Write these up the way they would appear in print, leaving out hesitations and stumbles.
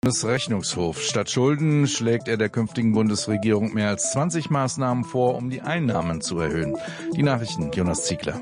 Bundesrechnungshof. Statt Schulden schlägt er der künftigen Bundesregierung mehr als 20 Maßnahmen vor, um die Einnahmen zu erhöhen. Die Nachrichten, Jonas Ziegler.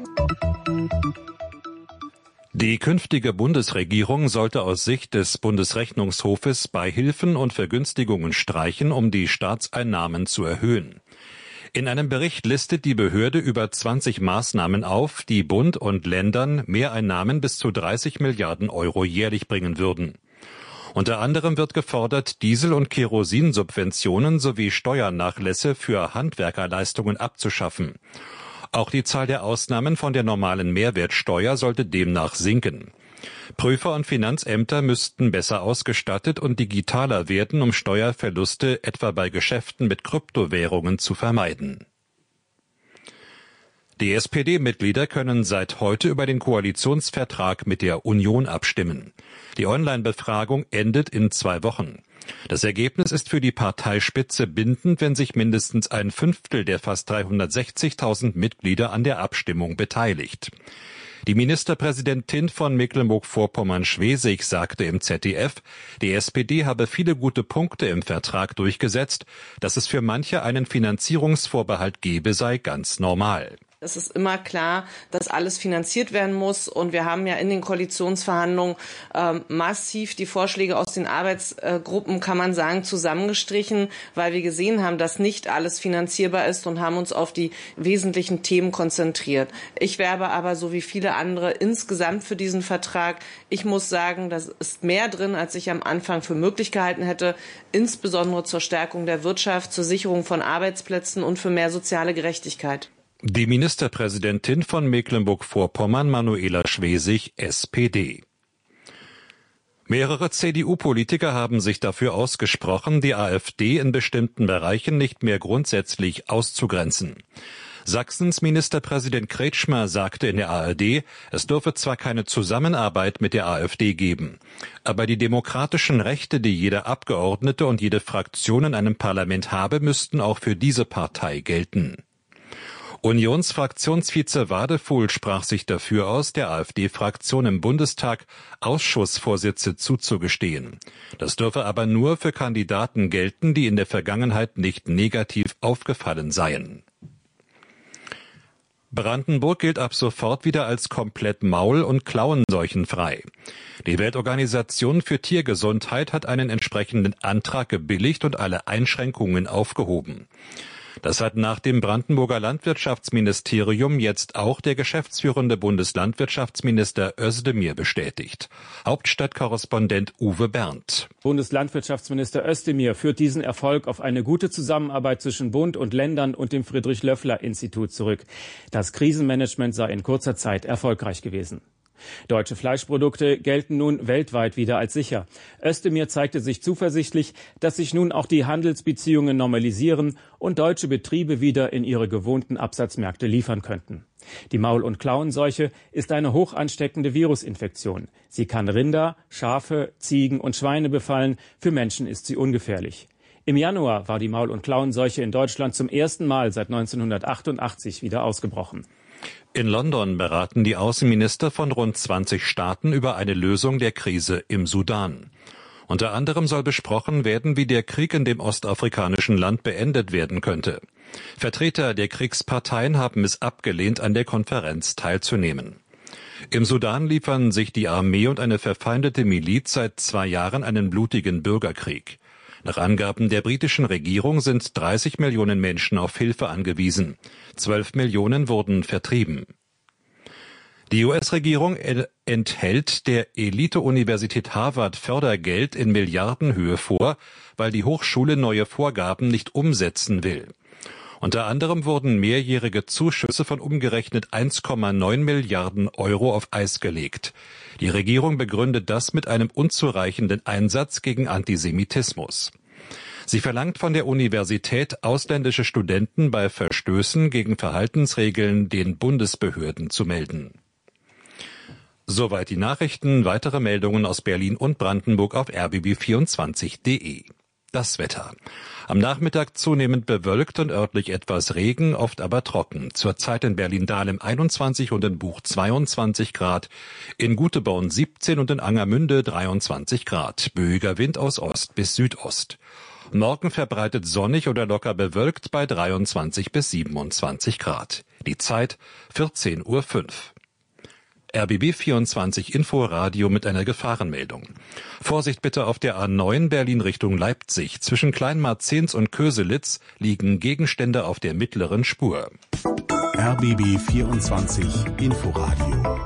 Die künftige Bundesregierung sollte aus Sicht des Bundesrechnungshofes Beihilfen und Vergünstigungen streichen, um die Staatseinnahmen zu erhöhen. In einem Bericht listet die Behörde über 20 Maßnahmen auf, die Bund und Ländern Mehreinnahmen bis zu 30 Milliarden Euro jährlich bringen würden. Unter anderem wird gefordert, Diesel- und Kerosinsubventionen sowie Steuernachlässe für Handwerkerleistungen abzuschaffen. Auch die Zahl der Ausnahmen von der normalen Mehrwertsteuer sollte demnach sinken. Prüfer und Finanzämter müssten besser ausgestattet und digitaler werden, um Steuerverluste etwa bei Geschäften mit Kryptowährungen zu vermeiden. Die SPD-Mitglieder können seit heute über den Koalitionsvertrag mit der Union abstimmen. Die Online-Befragung endet in 2 Wochen. Das Ergebnis ist für die Parteispitze bindend, wenn sich mindestens ein Fünftel der fast 360.000 Mitglieder an der Abstimmung beteiligt. Die Ministerpräsidentin von Mecklenburg-Vorpommern-Schwesig sagte im ZDF, die SPD habe viele gute Punkte im Vertrag durchgesetzt, dass es für manche einen Finanzierungsvorbehalt gebe, sei ganz normal. Es ist immer klar, dass alles finanziert werden muss. Und wir haben ja in den Koalitionsverhandlungen massiv die Vorschläge aus den Arbeitsgruppen, kann man sagen, zusammengestrichen, weil wir gesehen haben, dass nicht alles finanzierbar ist und haben uns auf die wesentlichen Themen konzentriert. Ich werbe aber, so wie viele andere, insgesamt für diesen Vertrag. Ich muss sagen, da ist mehr drin, als ich am Anfang für möglich gehalten hätte, insbesondere zur Stärkung der Wirtschaft, zur Sicherung von Arbeitsplätzen und für mehr soziale Gerechtigkeit. Die Ministerpräsidentin von Mecklenburg-Vorpommern, Manuela Schwesig, SPD. Mehrere CDU-Politiker haben sich dafür ausgesprochen, die AfD in bestimmten Bereichen nicht mehr grundsätzlich auszugrenzen. Sachsens Ministerpräsident Kretschmer sagte in der ARD, es dürfe zwar keine Zusammenarbeit mit der AfD geben, aber die demokratischen Rechte, die jeder Abgeordnete und jede Fraktion in einem Parlament habe, müssten auch für diese Partei gelten. Unionsfraktionsvize Wadefuhl sprach sich dafür aus, der AfD-Fraktion im Bundestag Ausschussvorsitze zuzugestehen. Das dürfe aber nur für Kandidaten gelten, die in der Vergangenheit nicht negativ aufgefallen seien. Brandenburg gilt ab sofort wieder als komplett maul- und klauenseuchenfrei. Die Weltorganisation für Tiergesundheit hat einen entsprechenden Antrag gebilligt und alle Einschränkungen aufgehoben. Das hat nach dem Brandenburger Landwirtschaftsministerium jetzt auch der geschäftsführende Bundeslandwirtschaftsminister Özdemir bestätigt. Hauptstadtkorrespondent Uwe Berndt. Bundeslandwirtschaftsminister Özdemir führt diesen Erfolg auf eine gute Zusammenarbeit zwischen Bund und Ländern und dem Friedrich-Löffler-Institut zurück. Das Krisenmanagement sei in kurzer Zeit erfolgreich gewesen. Deutsche Fleischprodukte gelten nun weltweit wieder als sicher. Özdemir zeigte sich zuversichtlich, dass sich nun auch die Handelsbeziehungen normalisieren und deutsche Betriebe wieder in ihre gewohnten Absatzmärkte liefern könnten. Die Maul- und Klauenseuche ist eine hoch ansteckende Virusinfektion. Sie kann Rinder, Schafe, Ziegen und Schweine befallen. Für Menschen ist sie ungefährlich. Im Januar war die Maul- und Klauenseuche in Deutschland zum ersten Mal seit 1988 wieder ausgebrochen. In London beraten die Außenminister von rund 20 Staaten über eine Lösung der Krise im Sudan. Unter anderem soll besprochen werden, wie der Krieg in dem ostafrikanischen Land beendet werden könnte. Vertreter der Kriegsparteien haben es abgelehnt, an der Konferenz teilzunehmen. Im Sudan liefern sich die Armee und eine verfeindete Miliz seit 2 Jahren einen blutigen Bürgerkrieg. Nach Angaben der britischen Regierung sind 30 Millionen Menschen auf Hilfe angewiesen. 12 Millionen wurden vertrieben. Die US-Regierung enthält der Elite-Universität Harvard Fördergeld in Milliardenhöhe vor, weil die Hochschule neue Vorgaben nicht umsetzen will. Unter anderem wurden mehrjährige Zuschüsse von umgerechnet 1,9 Milliarden Euro auf Eis gelegt. Die Regierung begründet das mit einem unzureichenden Einsatz gegen Antisemitismus. Sie verlangt von der Universität, ausländische Studenten bei Verstößen gegen Verhaltensregeln den Bundesbehörden zu melden. Soweit die Nachrichten. Weitere Meldungen aus Berlin und Brandenburg auf rbb24.de. Das Wetter. Am Nachmittag zunehmend bewölkt und örtlich etwas Regen, oft aber trocken. Zurzeit in Berlin-Dahlem 21 und in Buch 22 Grad, in Guteborn 17 und in Angermünde 23 Grad. Böiger Wind aus Ost bis Südost. Morgen verbreitet sonnig oder locker bewölkt bei 23 bis 27 Grad. Die Zeit 14:05 Uhr. RBB 24 Inforadio mit einer Gefahrenmeldung. Vorsicht bitte auf der A9 Berlin Richtung Leipzig. Zwischen Kleinmarzens und Köselitz liegen Gegenstände auf der mittleren Spur. RBB 24 Inforadio.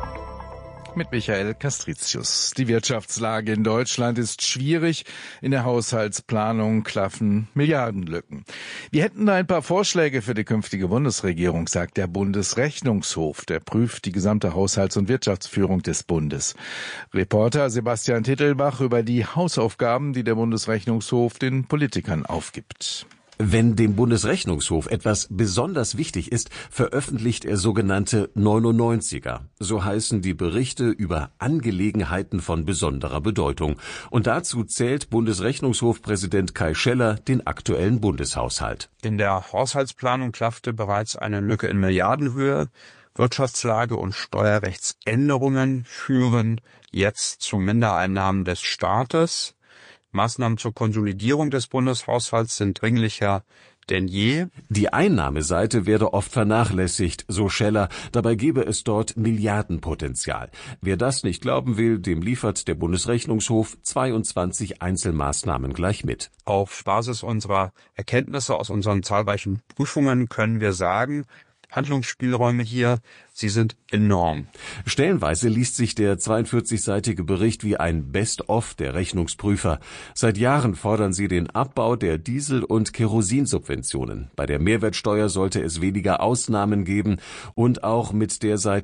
Mit Michael Castricius. Die Wirtschaftslage in Deutschland ist schwierig. In der Haushaltsplanung klaffen Milliardenlücken. Wir hätten da ein paar Vorschläge für die künftige Bundesregierung, sagt der Bundesrechnungshof. Der prüft die gesamte Haushalts- und Wirtschaftsführung des Bundes. Reporter Sebastian Tittelbach über die Hausaufgaben, die der Bundesrechnungshof den Politikern aufgibt. Wenn dem Bundesrechnungshof etwas besonders wichtig ist, veröffentlicht er sogenannte 99er. So heißen die Berichte über Angelegenheiten von besonderer Bedeutung. Und dazu zählt Bundesrechnungshofpräsident Kai Scheller den aktuellen Bundeshaushalt. In der Haushaltsplanung klaffte bereits eine Lücke in Milliardenhöhe. Wirtschaftslage und Steuerrechtsänderungen führen jetzt zu Mindereinnahmen des Staates. Maßnahmen zur Konsolidierung des Bundeshaushalts sind dringlicher denn je. Die Einnahmeseite werde oft vernachlässigt, so Scheller. Dabei gebe es dort Milliardenpotenzial. Wer das nicht glauben will, dem liefert der Bundesrechnungshof 22 Einzelmaßnahmen gleich mit. Auf Basis unserer Erkenntnisse aus unseren zahlreichen Prüfungen können wir sagen, Handlungsspielräume hier, sie sind enorm. Stellenweise liest sich der 42-seitige Bericht wie ein Best-of der Rechnungsprüfer. Seit Jahren fordern sie den Abbau der Diesel- und Kerosinsubventionen. Bei der Mehrwertsteuer sollte es weniger Ausnahmen geben und auch mit der seit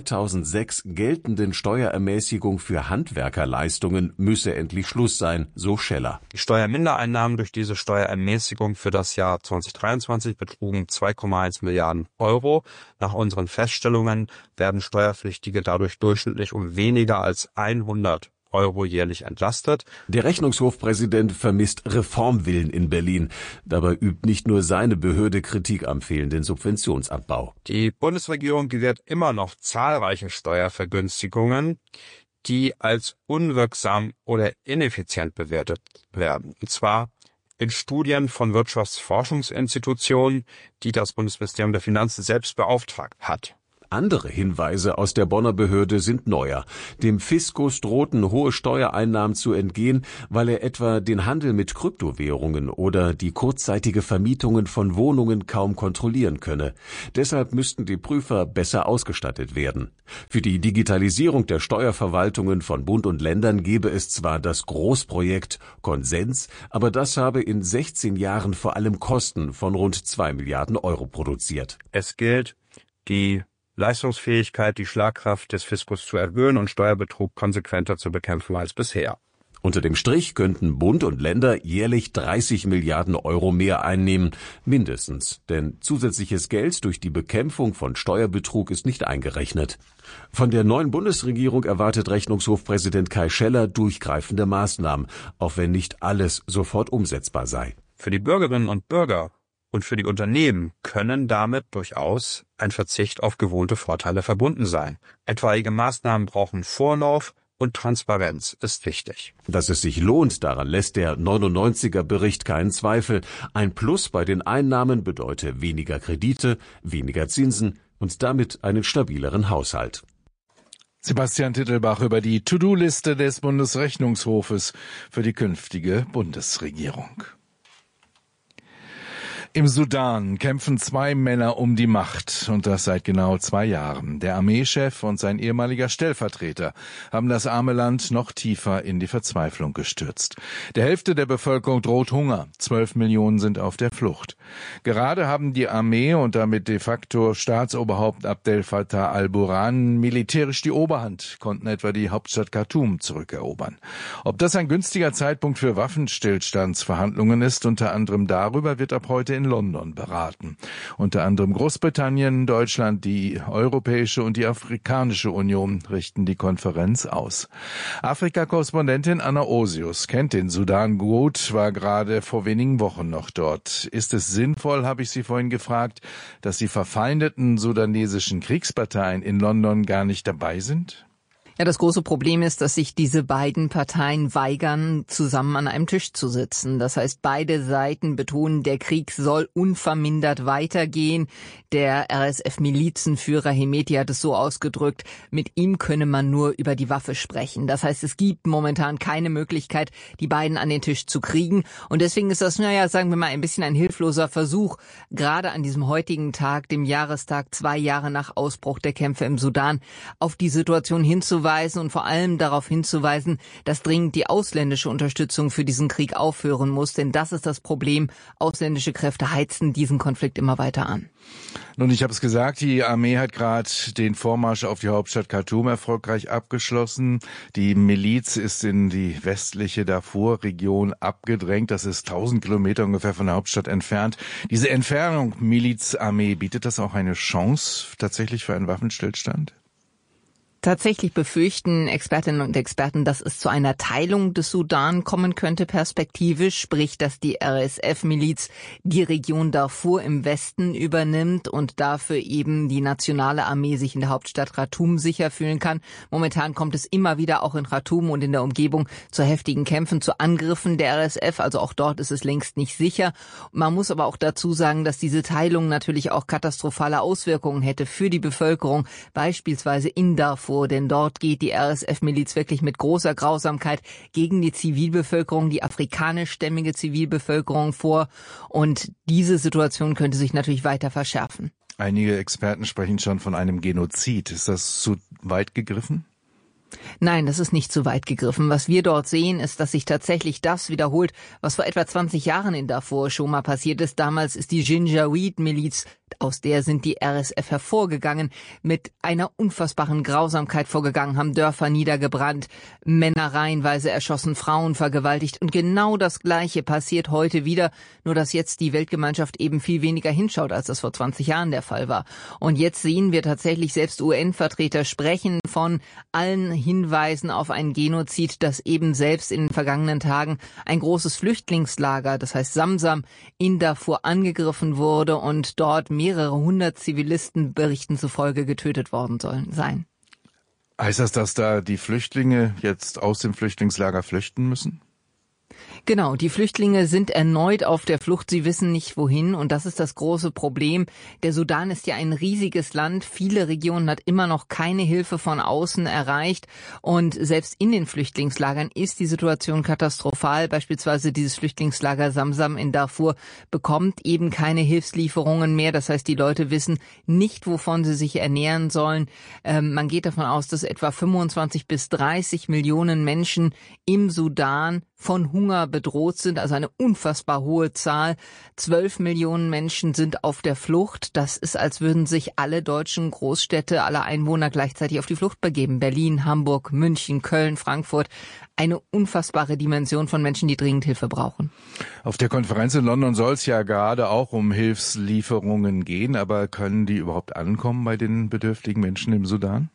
2006 geltenden Steuerermäßigung für Handwerkerleistungen müsse endlich Schluss sein, so Scheller. Die Steuermindereinnahmen durch diese Steuerermäßigung für das Jahr 2023 betrugen 2,1 Milliarden Euro. Nach unseren Feststellungen werden Steuerpflichtige dadurch durchschnittlich um weniger als 100 Euro jährlich entlastet. Der Rechnungshofpräsident vermisst Reformwillen in Berlin. Dabei übt nicht nur seine Behörde Kritik am fehlenden Subventionsabbau. Die Bundesregierung gewährt immer noch zahlreiche Steuervergünstigungen, die als unwirksam oder ineffizient bewertet werden. Und zwar in Studien von Wirtschaftsforschungsinstitutionen, die das Bundesministerium der Finanzen selbst beauftragt hat. Andere Hinweise aus der Bonner Behörde sind neuer. Dem Fiskus drohten hohe Steuereinnahmen zu entgehen, weil er etwa den Handel mit Kryptowährungen oder die kurzzeitige Vermietungen von Wohnungen kaum kontrollieren könne. Deshalb müssten die Prüfer besser ausgestattet werden. Für die Digitalisierung der Steuerverwaltungen von Bund und Ländern gebe es zwar das Großprojekt Konsens, aber das habe in 16 Jahren vor allem Kosten von rund 2 Milliarden Euro produziert. Es gilt, die Leistungsfähigkeit, die Schlagkraft des Fiskus zu erhöhen und Steuerbetrug konsequenter zu bekämpfen als bisher. Unter dem Strich könnten Bund und Länder jährlich 30 Milliarden Euro mehr einnehmen, mindestens. Denn zusätzliches Geld durch die Bekämpfung von Steuerbetrug ist nicht eingerechnet. Von der neuen Bundesregierung erwartet Rechnungshofpräsident Kai Scheller durchgreifende Maßnahmen, auch wenn nicht alles sofort umsetzbar sei. Für die Bürgerinnen und Bürger und für die Unternehmen können damit durchaus ein Verzicht auf gewohnte Vorteile verbunden sein. Etwaige Maßnahmen brauchen Vorlauf und Transparenz ist wichtig. Dass es sich lohnt, daran lässt der 99er-Bericht keinen Zweifel. Ein Plus bei den Einnahmen bedeute weniger Kredite, weniger Zinsen und damit einen stabileren Haushalt. Sebastian Tittelbach über die To-Do-Liste des Bundesrechnungshofes für die künftige Bundesregierung. Im Sudan kämpfen 2 Männer um die Macht, und das seit genau 2 Jahren. Der Armeechef und sein ehemaliger Stellvertreter haben das arme Land noch tiefer in die Verzweiflung gestürzt. Der Hälfte der Bevölkerung droht Hunger. 12 Millionen sind auf der Flucht. Gerade haben die Armee und damit de facto Staatsoberhaupt Abdel Fattah al-Burhan militärisch die Oberhand, konnten etwa die Hauptstadt Khartoum zurückerobern. Ob das ein günstiger Zeitpunkt für Waffenstillstandsverhandlungen ist, unter anderem darüber wird ab heute in London beraten. Unter anderem Großbritannien, Deutschland, die Europäische und die Afrikanische Union richten die Konferenz aus. Afrika-Korrespondentin Anna Osius kennt den Sudan gut, war gerade vor wenigen Wochen noch dort. Ist es sinnvoll, habe ich sie vorhin gefragt, dass die verfeindeten sudanesischen Kriegsparteien in London gar nicht dabei sind? Ja, das große Problem ist, dass sich diese beiden Parteien weigern, zusammen an einem Tisch zu sitzen. Das heißt, beide Seiten betonen, der Krieg soll unvermindert weitergehen. Der RSF-Milizenführer Hemeti hat es so ausgedrückt, mit ihm könne man nur über die Waffe sprechen. Das heißt, es gibt momentan keine Möglichkeit, die beiden an den Tisch zu kriegen. Und deswegen ist das, sagen wir mal, ein bisschen ein hilfloser Versuch, gerade an diesem heutigen Tag, dem Jahrestag 2 Jahre nach Ausbruch der Kämpfe im Sudan, auf die Situation hinzuweisen und vor allem darauf hinzuweisen, dass dringend die ausländische Unterstützung für diesen Krieg aufhören muss. Denn das ist das Problem. Ausländische Kräfte heizen diesen Konflikt immer weiter an. Nun, ich habe es gesagt, die Armee hat gerade den Vormarsch auf die Hauptstadt Khartoum erfolgreich abgeschlossen. Die Miliz ist in die westliche Darfur-Region abgedrängt. Das ist 1000 Kilometer ungefähr von der Hauptstadt entfernt. Diese Entfernung Milizarmee, bietet das auch eine Chance tatsächlich für einen Waffenstillstand? Tatsächlich befürchten Expertinnen und Experten, dass es zu einer Teilung des Sudan kommen könnte perspektivisch, sprich, dass die RSF-Miliz die Region Darfur im Westen übernimmt und dafür eben die nationale Armee sich in der Hauptstadt Khartoum sicher fühlen kann. Momentan kommt es immer wieder auch in Khartoum und in der Umgebung zu heftigen Kämpfen, zu Angriffen der RSF, also auch dort ist es längst nicht sicher. Man muss aber auch dazu sagen, dass diese Teilung natürlich auch katastrophale Auswirkungen hätte für die Bevölkerung, beispielsweise in Darfur. Denn dort geht die RSF-Miliz wirklich mit großer Grausamkeit gegen die Zivilbevölkerung, die afrikanischstämmige Zivilbevölkerung vor. Und diese Situation könnte sich natürlich weiter verschärfen. Einige Experten sprechen schon von einem Genozid. Ist das zu weit gegriffen? Nein, das ist nicht zu weit gegriffen. Was wir dort sehen, ist, dass sich tatsächlich das wiederholt, was vor etwa 20 Jahren in Darfur schon mal passiert ist. Damals ist die Janjaweed-Miliz, aus der sind die RSF hervorgegangen, mit einer unfassbaren Grausamkeit vorgegangen, haben Dörfer niedergebrannt, Männer reihenweise erschossen, Frauen vergewaltigt. Und genau das Gleiche passiert heute wieder, nur dass jetzt die Weltgemeinschaft eben viel weniger hinschaut, als das vor 20 Jahren der Fall war. Und jetzt sehen wir tatsächlich, selbst UN-Vertreter sprechen von allen Hinweisen auf einen Genozid, dass eben selbst in den vergangenen Tagen ein großes Flüchtlingslager, das heißt Samsam, in Darfur angegriffen wurde und dort mehrere hundert Zivilisten Berichten zufolge getötet worden sollen sein. Heißt das, dass da die Flüchtlinge jetzt aus dem Flüchtlingslager flüchten müssen? Genau, die Flüchtlinge sind erneut auf der Flucht, sie wissen nicht wohin und das ist das große Problem. Der Sudan ist ja ein riesiges Land, viele Regionen hat immer noch keine Hilfe von außen erreicht und selbst in den Flüchtlingslagern ist die Situation katastrophal. Beispielsweise dieses Flüchtlingslager Samsam in Darfur bekommt eben keine Hilfslieferungen mehr, das heißt, die Leute wissen nicht, wovon sie sich ernähren sollen. Man geht davon aus, dass etwa 25 bis 30 Millionen Menschen im Sudan von Hunger bedroht sind, also eine unfassbar hohe Zahl. 12 Millionen Menschen sind auf der Flucht. Das ist, als würden sich alle deutschen Großstädte, alle Einwohner gleichzeitig auf die Flucht begeben. Berlin, Hamburg, München, Köln, Frankfurt. Eine unfassbare Dimension von Menschen, die dringend Hilfe brauchen. Auf der Konferenz in London soll es ja gerade auch um Hilfslieferungen gehen, aber können die überhaupt ankommen bei den bedürftigen Menschen im Sudan?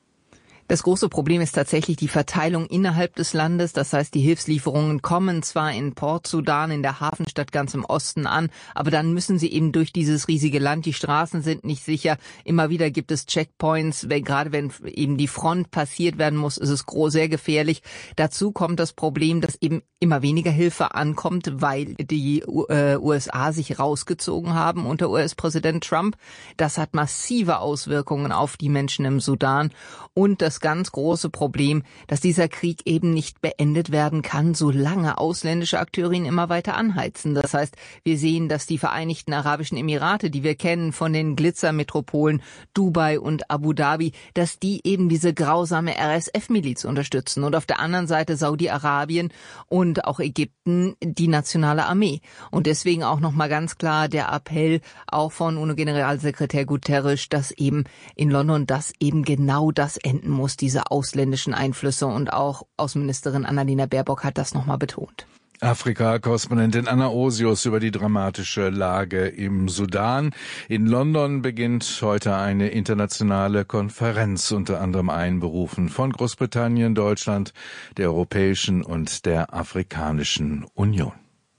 Das große Problem ist tatsächlich die Verteilung innerhalb des Landes. Das heißt, die Hilfslieferungen kommen zwar in Port Sudan, in der Hafenstadt ganz im Osten an, aber dann müssen sie eben durch dieses riesige Land. Die Straßen sind nicht sicher. Immer wieder gibt es Checkpoints. Gerade wenn eben die Front passiert werden muss, ist es sehr gefährlich. Dazu kommt das Problem, dass eben immer weniger Hilfe ankommt, weil die USA sich rausgezogen haben unter US-Präsident Trump. Das hat massive Auswirkungen auf die Menschen im Sudan. Und das ganz große Problem, dass dieser Krieg eben nicht beendet werden kann, solange ausländische Akteure ihn immer weiter anheizen. Das heißt, wir sehen, dass die Vereinigten Arabischen Emirate, die wir kennen von den Glitzermetropolen Dubai und Abu Dhabi, dass die eben diese grausame RSF-Miliz unterstützen. Und auf der anderen Seite Saudi-Arabien und auch Ägypten die nationale Armee. Und deswegen auch nochmal ganz klar der Appell auch von UNO-Generalsekretär Guterres, dass eben in London das eben genau das enden muss, diese ausländischen Einflüsse, und auch Außenministerin Annalena Baerbock hat das nochmal betont. Afrika-Korrespondentin Anna Osius über die dramatische Lage im Sudan. In London beginnt heute eine internationale Konferenz, unter anderem einberufen von Großbritannien, Deutschland, der Europäischen und der Afrikanischen Union.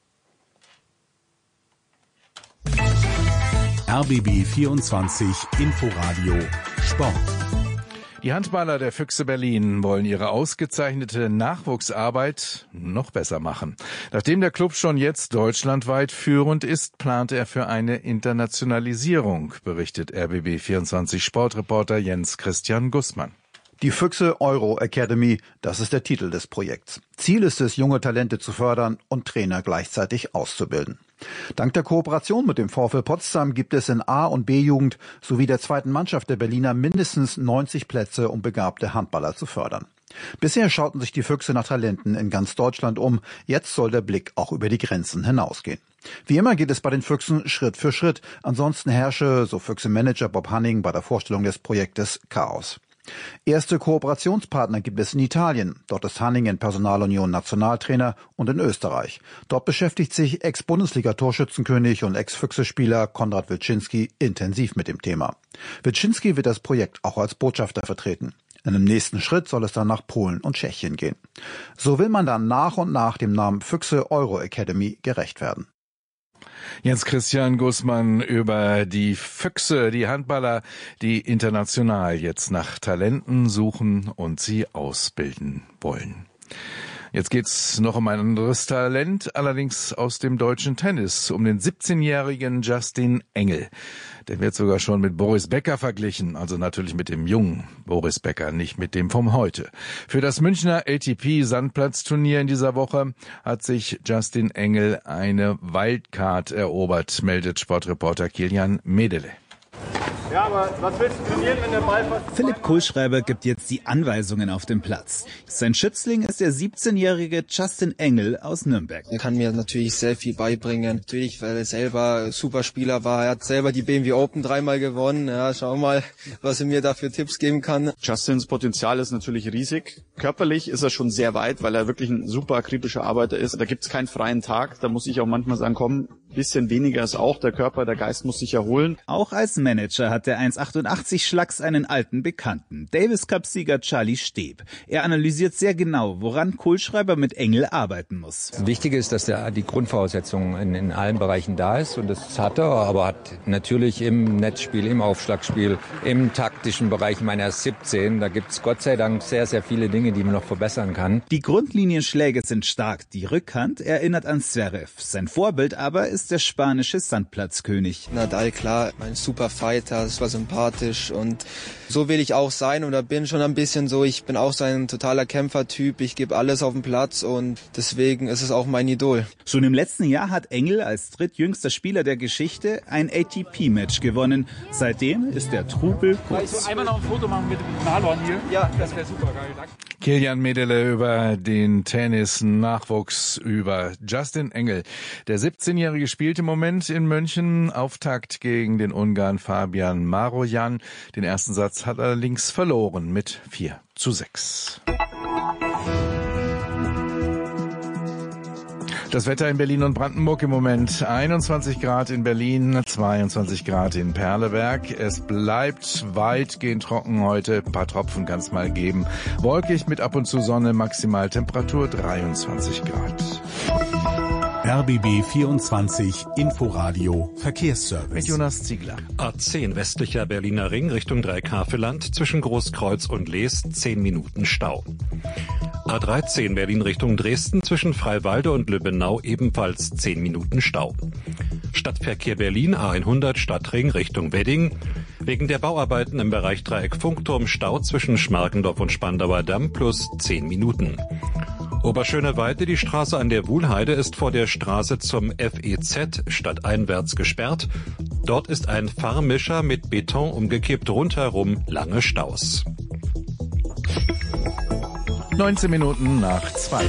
RBB 24 Inforadio Sport. Die Handballer der Füchse Berlin wollen ihre ausgezeichnete Nachwuchsarbeit noch besser machen. Nachdem der Club schon jetzt deutschlandweit führend ist, plant er für eine Internationalisierung, berichtet RBB24 Sportreporter Jens Christian Gussmann. Die Füchse Euro Academy, das ist der Titel des Projekts. Ziel ist es, junge Talente zu fördern und Trainer gleichzeitig auszubilden. Dank der Kooperation mit dem VfL Potsdam gibt es in A- und B-Jugend sowie der zweiten Mannschaft der Berliner mindestens 90 Plätze, um begabte Handballer zu fördern. Bisher schauten sich die Füchse nach Talenten in ganz Deutschland um. Jetzt soll der Blick auch über die Grenzen hinausgehen. Wie immer geht es bei den Füchsen Schritt für Schritt. Ansonsten herrsche, so Füchse-Manager Bob Hanning bei der Vorstellung des Projektes, Chaos. Erste Kooperationspartner gibt es in Italien. Dort ist Hanning in Personalunion Nationaltrainer und in Österreich. Dort beschäftigt sich Ex-Bundesliga-Torschützenkönig und Ex-Füchse-Spieler Konrad Wilczynski intensiv mit dem Thema. Wilczynski wird das Projekt auch als Botschafter vertreten. In einem nächsten Schritt soll es dann nach Polen und Tschechien gehen. So will man dann nach und nach dem Namen Füchse Euro Academy gerecht werden. Jens Christian Gussmann über die Füchse, die Handballer, die international jetzt nach Talenten suchen und sie ausbilden wollen. Jetzt geht's noch um ein anderes Talent, allerdings aus dem deutschen Tennis, um den 17-jährigen Justin Engel. Der wird sogar schon mit Boris Becker verglichen, also natürlich mit dem jungen Boris Becker, nicht mit dem vom heute. Für das Münchner ATP-Sandplatzturnier in dieser Woche hat sich Justin Engel eine Wildcard erobert, meldet Sportreporter Kilian Medele. Ja, aber was willst du trainieren, wenn der Ball fast... Philipp Kohlschreiber gibt jetzt die Anweisungen auf dem Platz. Sein Schützling ist der 17-jährige Justin Engel aus Nürnberg. Er kann mir natürlich sehr viel beibringen. Natürlich, weil er selber Superspieler war. Er hat selber die BMW Open 3-mal gewonnen. Ja, schau mal, was er mir da für Tipps geben kann. Justins Potenzial ist natürlich riesig. Körperlich ist er schon sehr weit, weil er wirklich ein super akribischer Arbeiter ist. Da gibt's keinen freien Tag. Da muss ich auch manchmal sagen, komm, bisschen weniger ist auch. Der Körper, der Geist muss sich erholen. Auch als Manager hat der 1,88 Schlacks einen alten Bekannten, Davis-Cup-Sieger Charlie Steb. Er analysiert sehr genau, woran Kohlschreiber mit Engel arbeiten muss. Wichtig ist, dass die Grundvoraussetzung in allen Bereichen da ist und das hat er, aber hat natürlich im Netzspiel, im Aufschlagspiel, im taktischen Bereich, ich meine, er ist 17, da gibt's Gott sei Dank sehr, sehr viele Dinge, die man noch verbessern kann. Die Grundlinienschläge sind stark, die Rückhand erinnert an Zverev. Sein Vorbild aber ist der spanische Sandplatzkönig. Nadal, klar, ein super Fighter, das war sympathisch und so will ich auch sein oder bin schon ein bisschen so. Ich bin auch so ein totaler Kämpfertyp, ich gebe alles auf den Platz und deswegen ist es auch mein Idol. Schon im letzten Jahr hat Engel als drittjüngster Spieler der Geschichte ein ATP-Match gewonnen. Seitdem ist der Trubel kurz. Kannst du einmal noch ein Foto machen mit dem Nalon hier? Ja, das wäre super geil. Danke. Kilian Medele über den Tennis-Nachwuchs über Justin Engel. Der 17-Jährige spielt im Moment in München. Auftakt gegen den Ungarn Fabian Marojan. Den ersten Satz hat er allerdings verloren mit 4:6. Das Wetter in Berlin und Brandenburg im Moment 21 Grad in Berlin, 22 Grad in Perleberg. Es bleibt weitgehend trocken heute, ein paar Tropfen kann es mal geben. Wolkig mit ab und zu Sonne, Maximaltemperatur 23 Grad. RBB 24 Inforadio Verkehrsservice. Mit Jonas Ziegler. A10 westlicher Berliner Ring Richtung Dreikafeland zwischen Großkreuz und Lees 10 Minuten Stau. A13 Berlin Richtung Dresden zwischen Freiwalde und Lübbenau ebenfalls 10 Minuten Stau. Stadtverkehr Berlin A100 Stadtring Richtung Wedding. Wegen der Bauarbeiten im Bereich Dreieck Funkturm Stau zwischen Schmargendorf und Spandauer Damm plus 10 Minuten. Oberschöneweide, die Straße an der Wuhlheide ist vor der Straße zum FEZ stadteinwärts gesperrt. Dort ist ein Fahrmischer mit Beton umgekippt, rundherum lange Staus. 19 Minuten nach 2.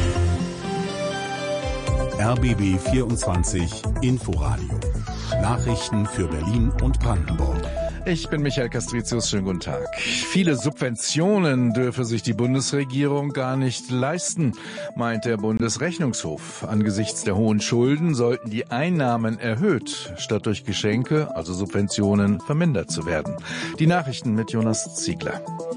RBB 24 Inforadio. Nachrichten für Berlin und Brandenburg. Ich bin Michael Castricius, schönen guten Tag. Viele Subventionen dürfe sich die Bundesregierung gar nicht leisten, meint der Bundesrechnungshof. Angesichts der hohen Schulden sollten die Einnahmen erhöht, statt durch Geschenke, also Subventionen, vermindert zu werden. Die Nachrichten mit Jonas Ziegler.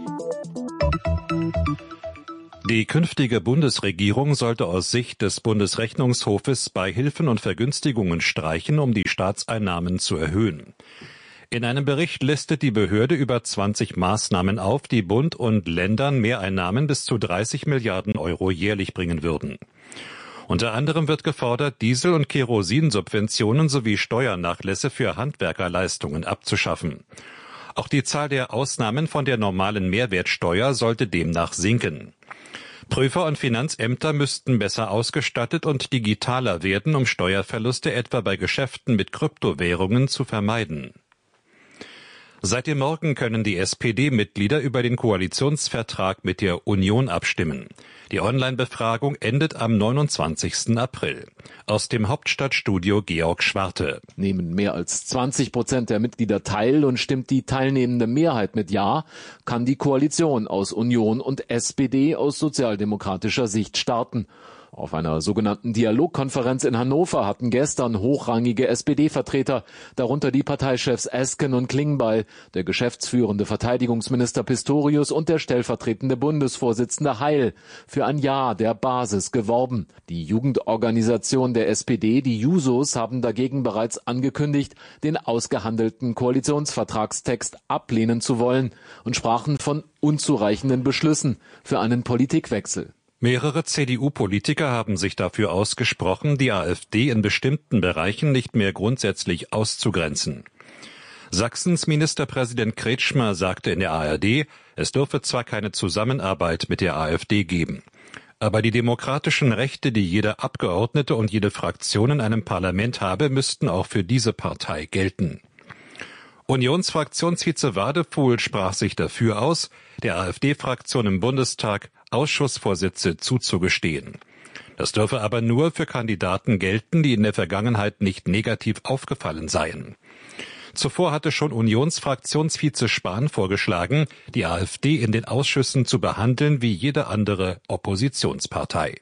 Die künftige Bundesregierung sollte aus Sicht des Bundesrechnungshofes Beihilfen und Vergünstigungen streichen, um die Staatseinnahmen zu erhöhen. In einem Bericht listet die Behörde über 20 Maßnahmen auf, die Bund und Ländern Mehreinnahmen bis zu 30 Milliarden Euro jährlich bringen würden. Unter anderem wird gefordert, Diesel- und Kerosinsubventionen sowie Steuernachlässe für Handwerkerleistungen abzuschaffen. Auch die Zahl der Ausnahmen von der normalen Mehrwertsteuer sollte demnach sinken. Prüfer und Finanzämter müssten besser ausgestattet und digitaler werden, um Steuerverluste etwa bei Geschäften mit Kryptowährungen zu vermeiden. Seit dem Morgen können die SPD-Mitglieder über den Koalitionsvertrag mit der Union abstimmen. Die Online-Befragung endet am 29. April. Aus dem Hauptstadtstudio Georg Schwarte. Nehmen mehr als 20% der Mitglieder teil und stimmt die teilnehmende Mehrheit mit Ja, kann die Koalition aus Union und SPD aus sozialdemokratischer Sicht starten. Auf einer sogenannten Dialogkonferenz in Hannover hatten gestern hochrangige SPD-Vertreter, darunter die Parteichefs Esken und Klingbeil, der geschäftsführende Verteidigungsminister Pistorius und der stellvertretende Bundesvorsitzende Heil, für ein Ja der Basis geworben. Die Jugendorganisation der SPD, die Jusos, haben dagegen bereits angekündigt, den ausgehandelten Koalitionsvertragstext ablehnen zu wollen und sprachen von unzureichenden Beschlüssen für einen Politikwechsel. Mehrere CDU-Politiker haben sich dafür ausgesprochen, die AfD in bestimmten Bereichen nicht mehr grundsätzlich auszugrenzen. Sachsens Ministerpräsident Kretschmer sagte in der ARD, es dürfe zwar keine Zusammenarbeit mit der AfD geben, aber die demokratischen Rechte, die jeder Abgeordnete und jede Fraktion in einem Parlament habe, müssten auch für diese Partei gelten. Unionsfraktionsvize Wadefuhl sprach sich dafür aus, der AfD-Fraktion im Bundestag Ausschussvorsitze zuzugestehen. Das dürfe aber nur für Kandidaten gelten, die in der Vergangenheit nicht negativ aufgefallen seien. Zuvor hatte schon Unionsfraktionsvize Spahn vorgeschlagen, die AfD in den Ausschüssen zu behandeln wie jede andere Oppositionspartei.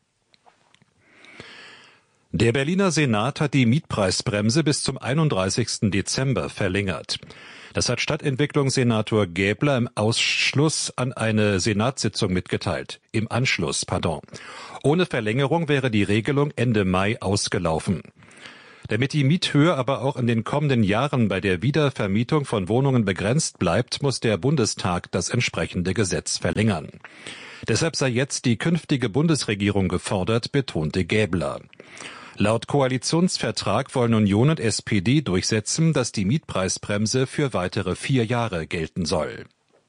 Der Berliner Senat hat die Mietpreisbremse bis zum 31. Dezember verlängert. Das hat Stadtentwicklungssenator Gäbler im Anschluss an eine Senatssitzung mitgeteilt. Ohne Verlängerung wäre die Regelung Ende Mai ausgelaufen. Damit die Miethöhe aber auch in den kommenden Jahren bei der Wiedervermietung von Wohnungen begrenzt bleibt, muss der Bundestag das entsprechende Gesetz verlängern. Deshalb sei jetzt die künftige Bundesregierung gefordert, betonte Gäbler. Laut Koalitionsvertrag wollen Union und SPD durchsetzen, dass die Mietpreisbremse für weitere 4 Jahre gelten soll.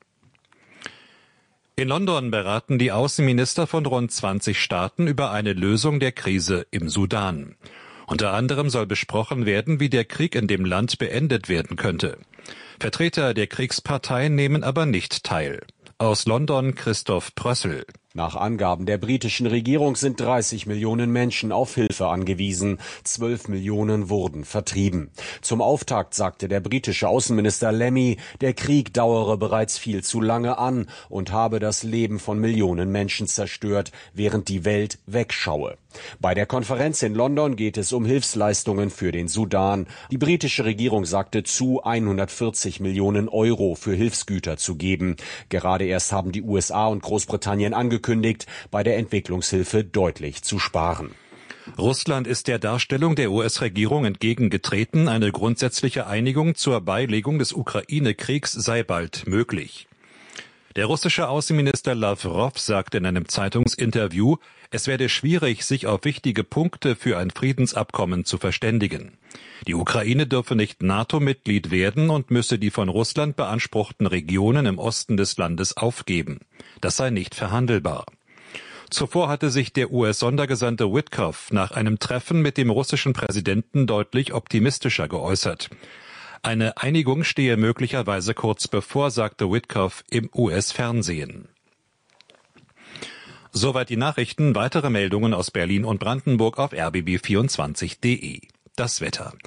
In London beraten die Außenminister von rund 20 Staaten über eine Lösung der Krise im Sudan. Unter anderem soll besprochen werden, wie der Krieg in dem Land beendet werden könnte. Vertreter der Kriegsparteien nehmen aber nicht teil. Aus London Christoph Prössel. Nach Angaben der britischen Regierung sind 30 Millionen Menschen auf Hilfe angewiesen. 12 Millionen wurden vertrieben. Zum Auftakt sagte der britische Außenminister Lemmy, der Krieg dauere bereits viel zu lange an und habe das Leben von Millionen Menschen zerstört, während die Welt wegschaue. Bei der Konferenz in London geht es um Hilfsleistungen für den Sudan. Die britische Regierung sagte zu, 140 Millionen Euro für Hilfsgüter zu geben. Gerade erst haben die USA und Großbritannien angekündigt, bei der Entwicklungshilfe deutlich zu sparen. Russland ist der Darstellung der US-Regierung entgegengetreten, eine grundsätzliche Einigung zur Beilegung des Ukraine-Kriegs sei bald möglich. Der russische Außenminister Lawrow sagte in einem Zeitungsinterview, es werde schwierig, sich auf wichtige Punkte für ein Friedensabkommen zu verständigen. Die Ukraine dürfe nicht NATO-Mitglied werden und müsse die von Russland beanspruchten Regionen im Osten des Landes aufgeben. Das sei nicht verhandelbar. Zuvor hatte sich der US-Sondergesandte Witkoff nach einem Treffen mit dem russischen Präsidenten deutlich optimistischer geäußert. Eine Einigung stehe möglicherweise kurz bevor, sagte Witkoff im US-Fernsehen. Soweit die Nachrichten. Weitere Meldungen aus Berlin und Brandenburg auf rbb24.de. Das Wetter.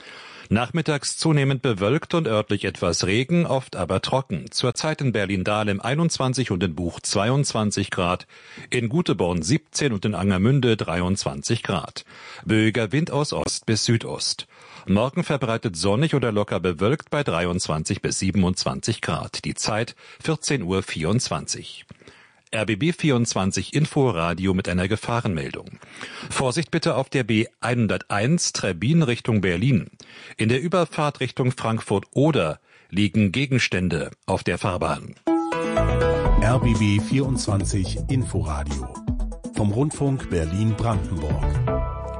Nachmittags zunehmend bewölkt und örtlich etwas Regen, oft aber trocken. Zurzeit in Berlin-Dahlem 21 und in Buch 22 Grad, in Guteborn 17 und in Angermünde 23 Grad. Böiger Wind aus Ost bis Südost. Morgen verbreitet sonnig oder locker bewölkt bei 23 bis 27 Grad. Die Zeit 14:24 Uhr. RBB 24 Inforadio mit einer Gefahrenmeldung. Vorsicht bitte auf der B101 Trebbin Richtung Berlin. In der Überfahrt Richtung Frankfurt-Oder liegen Gegenstände auf der Fahrbahn. RBB 24 Inforadio vom Rundfunk Berlin-Brandenburg.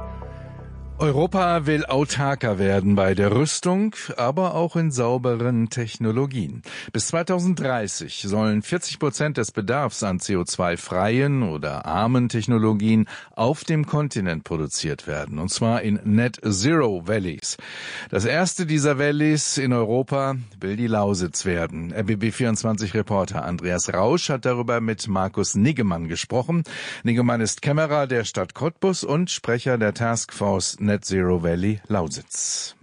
Europa will autarker werden bei der Rüstung, aber auch in sauberen Technologien. Bis 2030 sollen 40% des Bedarfs an CO2-freien oder armen Technologien auf dem Kontinent produziert werden, und zwar in Net-Zero Valleys. Das erste dieser Valleys in Europa will die Lausitz werden. RBB24-Reporter Andreas Rausch hat darüber mit Markus Niggemann gesprochen. Niggemann ist Kämmerer der Stadt Cottbus und Sprecher der Taskforce Net Zero Valley Lausitz.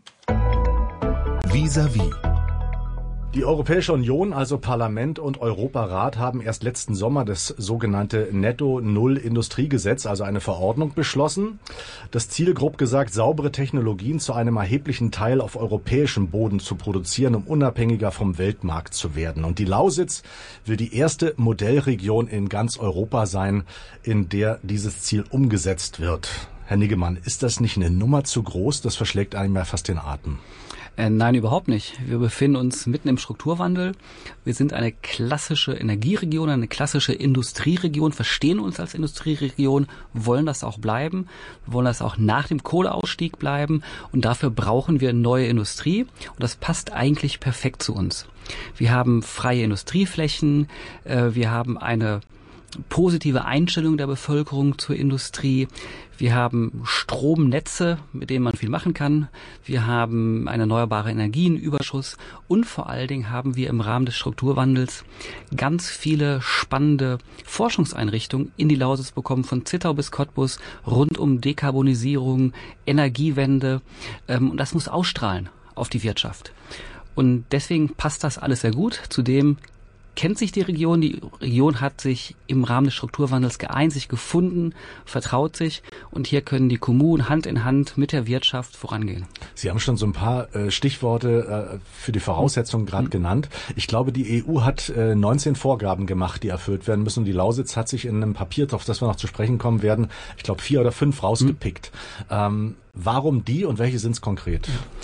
Vis-à-vis. Die Europäische Union, also Parlament und Europarat, haben erst letzten Sommer das sogenannte Netto-Null-Industriegesetz, also eine Verordnung, beschlossen. Das Ziel, grob gesagt, saubere Technologien zu einem erheblichen Teil auf europäischem Boden zu produzieren, um unabhängiger vom Weltmarkt zu werden. Und die Lausitz will die erste Modellregion in ganz Europa sein, in der dieses Ziel umgesetzt wird. Herr Niggemann, ist das nicht eine Nummer zu groß? Das verschlägt einem ja fast den Atem. Nein, überhaupt nicht. Wir befinden uns mitten im Strukturwandel. Wir sind eine klassische Energieregion, eine klassische Industrieregion, verstehen uns als Industrieregion, wollen das auch bleiben. Wir wollen das auch nach dem Kohleausstieg bleiben. Und dafür brauchen wir neue Industrie. Und das passt eigentlich perfekt zu uns. Wir haben freie Industrieflächen. Wir haben eine positive Einstellung der Bevölkerung zur Industrie. Wir haben Stromnetze, mit denen man viel machen kann. Wir haben einen erneuerbaren Energienüberschuss. Und vor allen Dingen haben wir im Rahmen des Strukturwandels ganz viele spannende Forschungseinrichtungen in die Lausitz bekommen, von Zittau bis Cottbus, rund um Dekarbonisierung, Energiewende. Und das muss ausstrahlen auf die Wirtschaft. Und deswegen passt das alles sehr gut. Zudem kennt sich die Region hat sich im Rahmen des Strukturwandels geeint, sich gefunden, vertraut sich, und hier können die Kommunen Hand in Hand mit der Wirtschaft vorangehen. Sie haben schon so ein paar Stichworte für die Voraussetzungen gerade genannt. Ich glaube, die EU hat 19 Vorgaben gemacht, die erfüllt werden müssen. Und die Lausitz hat sich in einem Papier, auf das wir noch zu sprechen kommen werden, ich glaube 4 oder 5 rausgepickt. Warum die und welche sind es konkret?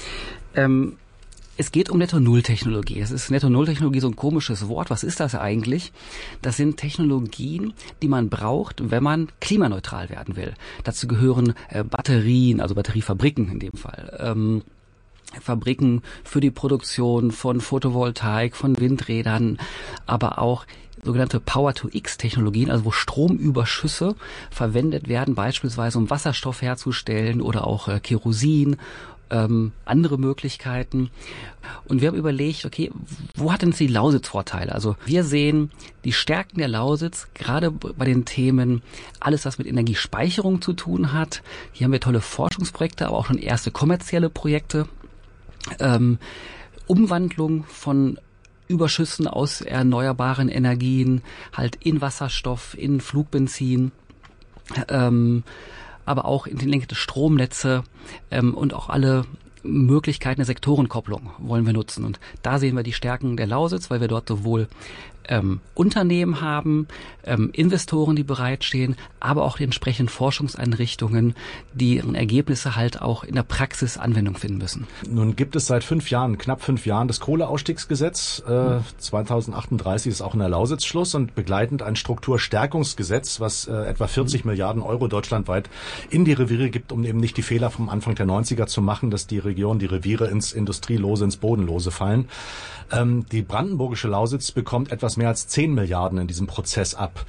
Es geht um Netto-Null-Technologie. Es ist Netto-Null-Technologie so ein komisches Wort. Was ist das eigentlich? Das sind Technologien, die man braucht, wenn man klimaneutral werden will. Dazu gehören Batterien, also Batteriefabriken in dem Fall. Fabriken für die Produktion von Photovoltaik, von Windrädern, aber auch sogenannte Power-to-X-Technologien, also wo Stromüberschüsse verwendet werden, beispielsweise um Wasserstoff herzustellen oder auch Kerosin, andere Möglichkeiten. Und wir haben überlegt, okay, wo hat denn die Lausitz Vorteile? Also wir sehen die Stärken der Lausitz gerade bei den Themen alles, was mit Energiespeicherung zu tun hat. Hier haben wir tolle Forschungsprojekte, aber auch schon erste kommerzielle Projekte. Umwandlung von Überschüssen aus erneuerbaren Energien halt in Wasserstoff, in Flugbenzin, aber auch intelligente Stromnetze und auch alle Möglichkeiten der Sektorenkopplung wollen wir nutzen. Und da sehen wir die Stärken der Lausitz, weil wir dort sowohl Unternehmen haben, Investoren, die bereitstehen, aber auch die entsprechenden Forschungseinrichtungen, die ihren Ergebnisse halt auch in der Praxis Anwendung finden müssen. Nun gibt es seit knapp 5 Jahren, das Kohleausstiegsgesetz. 2038 ist auch in der Lausitz Schluss, und begleitend ein Strukturstärkungsgesetz, was etwa 40 Milliarden Euro deutschlandweit in die Reviere gibt, um eben nicht die Fehler vom Anfang der 90er zu machen, dass die Reviere ins Industrielose, ins Bodenlose fallen. Die brandenburgische Lausitz bekommt etwas mehr als 10 Milliarden in diesem Prozess ab.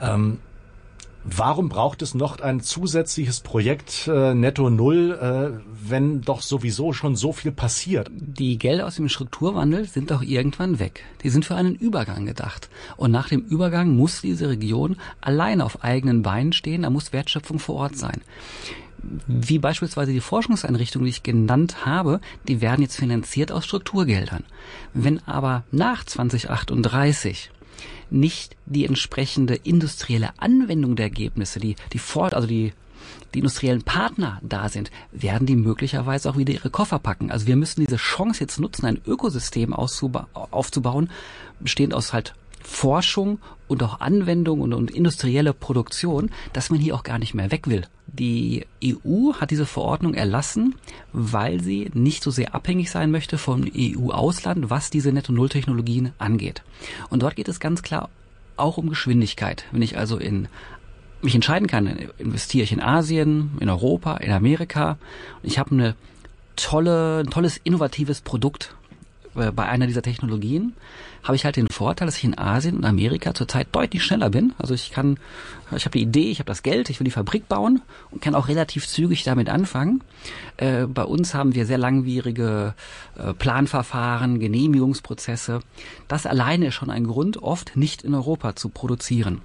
Warum braucht es noch ein zusätzliches Projekt Netto Null, wenn doch sowieso schon so viel passiert? Die Gelder aus dem Strukturwandel sind doch irgendwann weg. Die sind für einen Übergang gedacht. Und nach dem Übergang muss diese Region alleine auf eigenen Beinen stehen, da muss Wertschöpfung vor Ort sein. wie beispielsweise die Forschungseinrichtungen, die ich genannt habe, die werden jetzt finanziert aus Strukturgeldern. Wenn aber nach 2038 nicht die entsprechende industrielle Anwendung der Ergebnisse, die industriellen Partner da sind, werden die möglicherweise auch wieder ihre Koffer packen. Also wir müssen diese Chance jetzt nutzen, ein Ökosystem aufzubauen, bestehend aus halt Forschung und auch Anwendung und industrielle Produktion, dass man hier auch gar nicht mehr weg will. Die EU hat diese Verordnung erlassen, weil sie nicht so sehr abhängig sein möchte vom EU-Ausland, was diese Netto-Null-Technologien angeht. Und dort geht es ganz klar auch um Geschwindigkeit. Wenn ich also mich entscheiden kann, investiere ich in Asien, in Europa, in Amerika. Ich habe ein tolles, innovatives Produkt bei einer dieser Technologien, habe ich halt den Vorteil, dass ich in Asien und Amerika zurzeit deutlich schneller bin. Also ich habe die Idee, ich habe das Geld, ich will die Fabrik bauen und kann auch relativ zügig damit anfangen. Bei uns haben wir sehr langwierige Planverfahren, Genehmigungsprozesse. Das alleine ist schon ein Grund, oft nicht in Europa zu produzieren.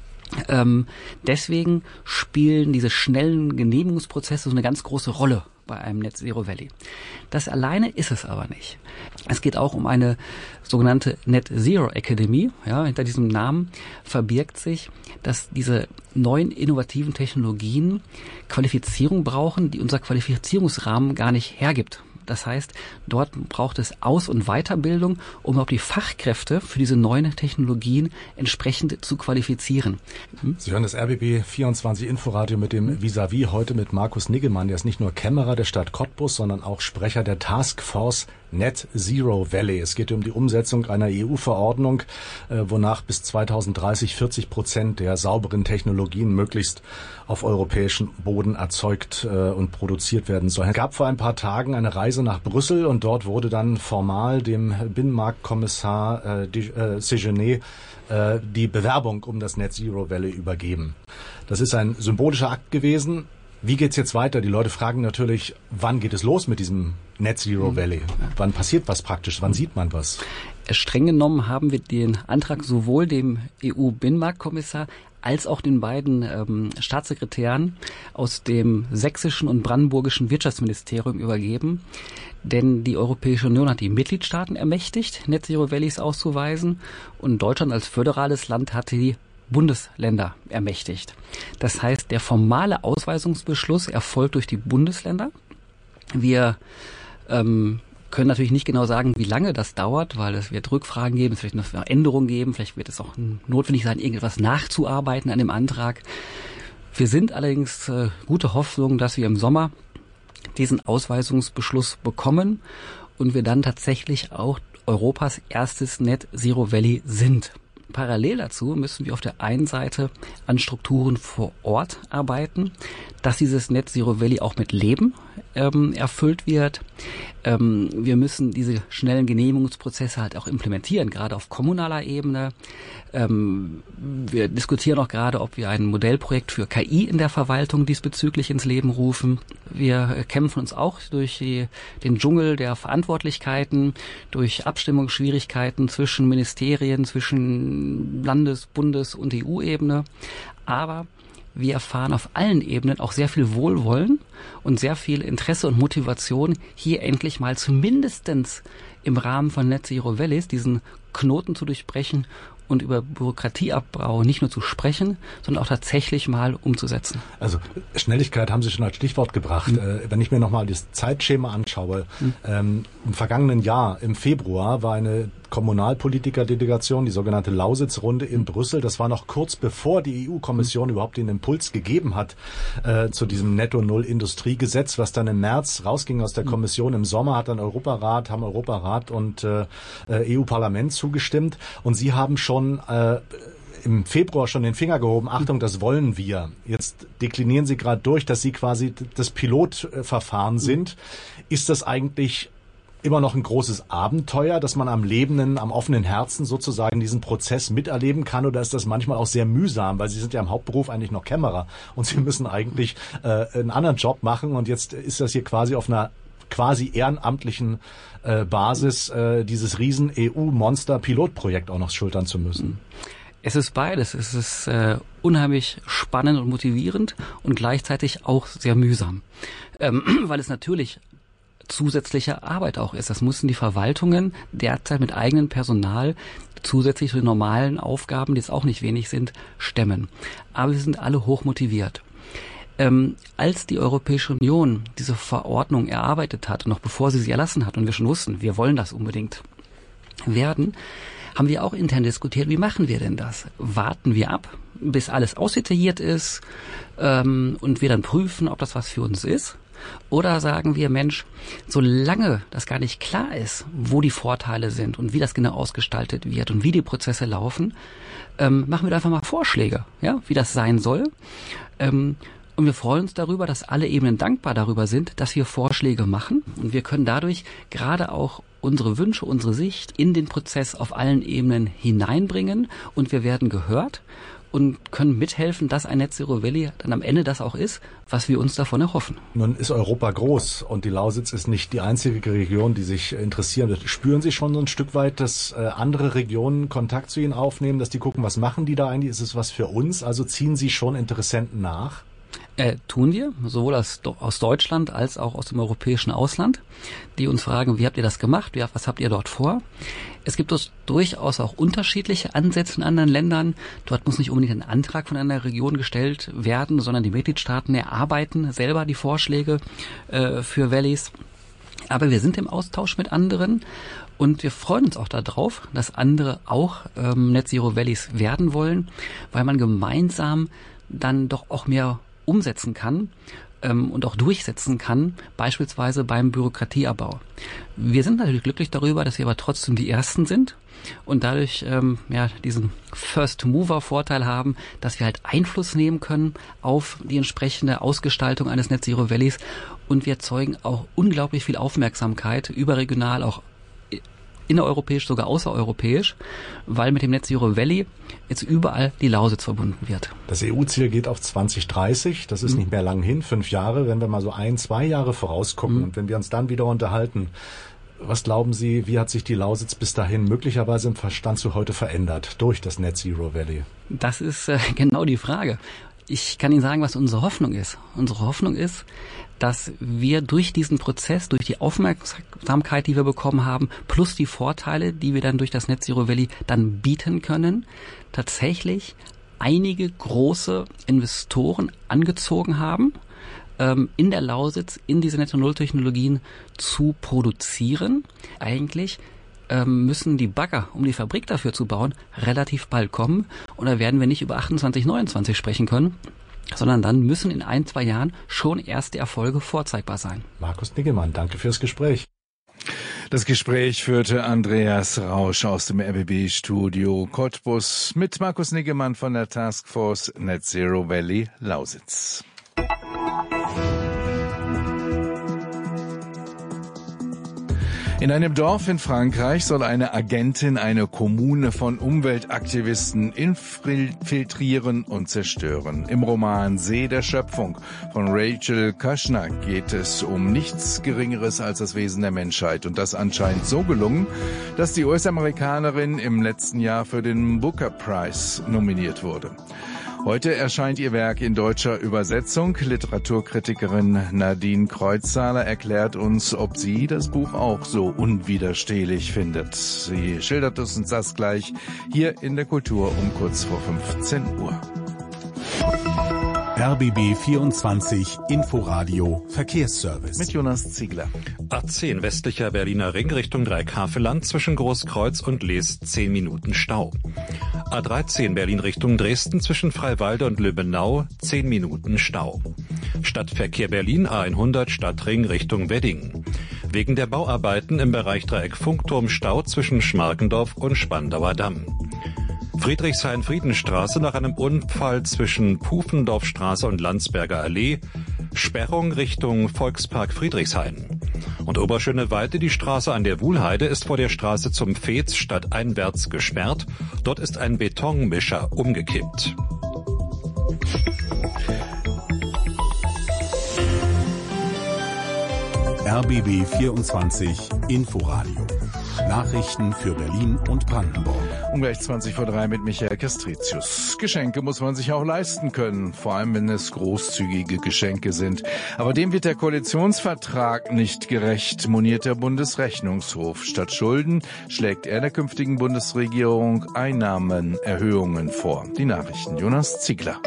Deswegen spielen diese schnellen Genehmigungsprozesse so eine ganz große Rolle bei einem Net Zero Valley. Das alleine ist es aber nicht. Es geht auch um eine sogenannte Net Zero Academy. Ja, hinter diesem Namen verbirgt sich, dass diese neuen innovativen Technologien Qualifizierung brauchen, die unser Qualifizierungsrahmen gar nicht hergibt. Das heißt, dort braucht es Aus- und Weiterbildung, um auch die Fachkräfte für diese neuen Technologien entsprechend zu qualifizieren. Sie hören das RBB 24 Inforadio mit dem Vis-à-vis heute mit Markus Niggemann. Der ist nicht nur Kämmerer der Stadt Cottbus, sondern auch Sprecher der Taskforce Net Zero Valley. Es geht um die Umsetzung einer EU-Verordnung, wonach bis 2030 40% der sauberen Technologien möglichst auf europäischem Boden erzeugt und produziert werden sollen. Es gab vor ein paar Tagen eine Reise nach Brüssel und dort wurde dann formal dem Binnenmarktkommissar Séjourné die Bewerbung um das Net Zero Valley übergeben. Das ist ein symbolischer Akt gewesen. Wie geht's jetzt weiter? Die Leute fragen natürlich, wann geht es los mit diesem Net Zero Valley? Wann passiert was praktisch? Wann sieht man was? Streng genommen haben wir den Antrag sowohl dem EU-Binnenmarktkommissar als auch den beiden Staatssekretären aus dem sächsischen und brandenburgischen Wirtschaftsministerium übergeben. Denn die Europäische Union hat die Mitgliedstaaten ermächtigt, Net Zero Valleys auszuweisen, und Deutschland als föderales Land hatte die Bundesländer ermächtigt. Das heißt, der formale Ausweisungsbeschluss erfolgt durch die Bundesländer. Wir können natürlich nicht genau sagen, wie lange das dauert, weil es wird Rückfragen geben, es wird vielleicht noch Änderungen geben, vielleicht wird es auch notwendig sein, irgendetwas nachzuarbeiten an dem Antrag. Wir sind allerdings gute Hoffnung, dass wir im Sommer diesen Ausweisungsbeschluss bekommen und wir dann tatsächlich auch Europas erstes Net Zero Valley sind. Parallel dazu müssen wir auf der einen Seite an Strukturen vor Ort arbeiten, dass dieses Net Zero Valley auch mit Leben erfüllt wird. Wir müssen diese schnellen Genehmigungsprozesse halt auch implementieren, gerade auf kommunaler Ebene. Wir diskutieren auch gerade, ob wir ein Modellprojekt für KI in der Verwaltung diesbezüglich ins Leben rufen. Wir kämpfen uns auch durch den Dschungel der Verantwortlichkeiten, durch Abstimmungsschwierigkeiten zwischen Ministerien, zwischen Landes-, Bundes- und EU-Ebene. Aber wir erfahren auf allen Ebenen auch sehr viel Wohlwollen und sehr viel Interesse und Motivation, hier endlich mal zumindestens im Rahmen von Net Zero Valleys diesen Knoten zu durchbrechen und über Bürokratieabbau nicht nur zu sprechen, sondern auch tatsächlich mal umzusetzen. Also Schnelligkeit haben Sie schon als Stichwort gebracht. Wenn ich mir nochmal das Zeitschema anschaue, im vergangenen Jahr, im Februar, war eine Kommunalpolitiker-Delegation, die sogenannte Lausitzrunde in Brüssel. Das war noch kurz bevor die EU-Kommission überhaupt den Impuls gegeben hat zu diesem Netto-Null-Industriegesetz, was dann im März rausging aus der Kommission. Im Sommer haben Europarat und EU-Parlament zugestimmt. Und Sie haben schon im Februar schon den Finger gehoben. Achtung, das wollen wir. Jetzt deklinieren Sie gerade durch, dass Sie quasi das Pilotverfahren sind. Ist das eigentlich immer noch ein großes Abenteuer, dass man am offenen Herzen sozusagen diesen Prozess miterleben kann, oder ist das manchmal auch sehr mühsam, weil Sie sind ja im Hauptberuf eigentlich noch Kämmerer und Sie müssen eigentlich einen anderen Job machen, und jetzt ist das hier quasi auf einer quasi ehrenamtlichen Basis dieses riesen EU-Monster-Pilotprojekt auch noch schultern zu müssen? Es ist beides. Es ist unheimlich spannend und motivierend und gleichzeitig auch sehr mühsam, weil es natürlich zusätzliche Arbeit auch ist. Das mussten die Verwaltungen derzeit mit eigenem Personal zusätzlich zu den normalen Aufgaben, die jetzt auch nicht wenig sind, stemmen. Aber wir sind alle hoch motiviert. Als die Europäische Union diese Verordnung erarbeitet hat, noch bevor sie erlassen hat und wir schon wussten, wir wollen das unbedingt werden, haben wir auch intern diskutiert, wie machen wir denn das? Warten wir ab, bis alles ausdetailliert ist und wir dann prüfen, ob das was für uns ist? Oder sagen wir, Mensch, solange das gar nicht klar ist, wo die Vorteile sind und wie das genau ausgestaltet wird und wie die Prozesse laufen, machen wir da einfach mal Vorschläge, ja, wie das sein soll. Und wir freuen uns darüber, dass alle Ebenen dankbar darüber sind, dass wir Vorschläge machen. Und wir können dadurch gerade auch unsere Wünsche, unsere Sicht in den Prozess auf allen Ebenen hineinbringen. Und wir werden gehört und können mithelfen, dass ein Net Zero Valley dann am Ende das auch ist, was wir uns davon erhoffen. Nun ist Europa groß und die Lausitz ist nicht die einzige Region, die sich interessieren. Spüren Sie schon so ein Stück weit, dass andere Regionen Kontakt zu Ihnen aufnehmen, dass die gucken, was machen die da eigentlich? Ist es was für uns? Also ziehen Sie schon Interessenten nach? Tun wir, sowohl aus Deutschland als auch aus dem europäischen Ausland, die uns fragen, wie habt ihr das gemacht, was habt ihr dort vor? Es gibt durchaus auch unterschiedliche Ansätze in anderen Ländern. Dort muss nicht unbedingt ein Antrag von einer Region gestellt werden, sondern die Mitgliedstaaten erarbeiten selber die Vorschläge für Valleys. Aber wir sind im Austausch mit anderen und wir freuen uns auch darauf, dass andere auch Net Zero Valleys werden wollen, weil man gemeinsam dann doch auch mehr umsetzen kann und auch durchsetzen kann, beispielsweise beim Bürokratieabbau. Wir sind natürlich glücklich darüber, dass wir aber trotzdem die Ersten sind und dadurch diesen First-Mover-Vorteil haben, dass wir halt Einfluss nehmen können auf die entsprechende Ausgestaltung eines Net Zero Valleys und wir erzeugen auch unglaublich viel Aufmerksamkeit überregional, auch innereuropäisch, sogar außereuropäisch, weil mit dem Net Zero Valley jetzt überall die Lausitz verbunden wird. Das EU-Ziel geht auf 2030, das ist nicht mehr lang hin, 5 Jahre, wenn wir mal so 1-2 Jahre vorausgucken und wenn wir uns dann wieder unterhalten, was glauben Sie, wie hat sich die Lausitz bis dahin möglicherweise im Verstand zu heute verändert durch das Net Zero Valley? Das ist genau die Frage. Ich kann Ihnen sagen, was unsere Hoffnung ist. Unsere Hoffnung ist, dass wir durch diesen Prozess, durch die Aufmerksamkeit, die wir bekommen haben, plus die Vorteile, die wir dann durch das Net Zero Valley dann bieten können, tatsächlich einige große Investoren angezogen haben, in der Lausitz in diese Netto-Null-Technologien zu produzieren. Eigentlich müssen die Bagger, um die Fabrik dafür zu bauen, relativ bald kommen. Und da werden wir nicht über 28, 29 sprechen können, sondern dann müssen in 1-2 Jahren schon erste Erfolge vorzeigbar sein. Markus Niggemann, danke fürs Gespräch. Das Gespräch führte Andreas Rausch aus dem RBB-Studio Cottbus mit Markus Niggemann von der Taskforce Net Zero Valley Lausitz. In einem Dorf in Frankreich soll eine Agentin eine Kommune von Umweltaktivisten infiltrieren und zerstören. Im Roman See der Schöpfung von Rachel Kushner geht es um nichts Geringeres als das Wesen der Menschheit. Und das anscheinend so gelungen, dass die US-Amerikanerin im letzten Jahr für den Booker Prize nominiert wurde. Heute erscheint ihr Werk in deutscher Übersetzung. Literaturkritikerin Nadine Kreuzzahler erklärt uns, ob sie das Buch auch so unwiderstehlich findet. Sie schildert uns das gleich hier in der Kultur um kurz vor 15 Uhr. RBB 24 Inforadio Verkehrsservice. Mit Jonas Ziegler. A10 westlicher Berliner Ring Richtung Dreieckhaveland zwischen Großkreuz und Lees 10 Minuten Stau. A13 Berlin Richtung Dresden zwischen Freiwalde und Lübbenau 10 Minuten Stau. Stadtverkehr Berlin A100 Stadtring Richtung Wedding. Wegen der Bauarbeiten im Bereich Dreieck Funkturm Stau zwischen Schmarkendorf und Spandauer Damm. Friedrichshain-Friedenstraße nach einem Unfall zwischen Pufendorfstraße und Landsberger Allee, Sperrung Richtung Volkspark Friedrichshain. Und Oberschöneweide, die Straße an der Wuhlheide, ist vor der Straße zum Veets stadteinwärts gesperrt. Dort ist ein Betonmischer umgekippt. RBB 24 Inforadio. Nachrichten für Berlin und Brandenburg. Um gleich 3:20 mit Michael Castricius. Geschenke muss man sich auch leisten können, vor allem wenn es großzügige Geschenke sind. Aber dem wird der Koalitionsvertrag nicht gerecht, moniert der Bundesrechnungshof. Statt Schulden schlägt er der künftigen Bundesregierung Einnahmenerhöhungen vor. Die Nachrichten, Jonas Ziegler.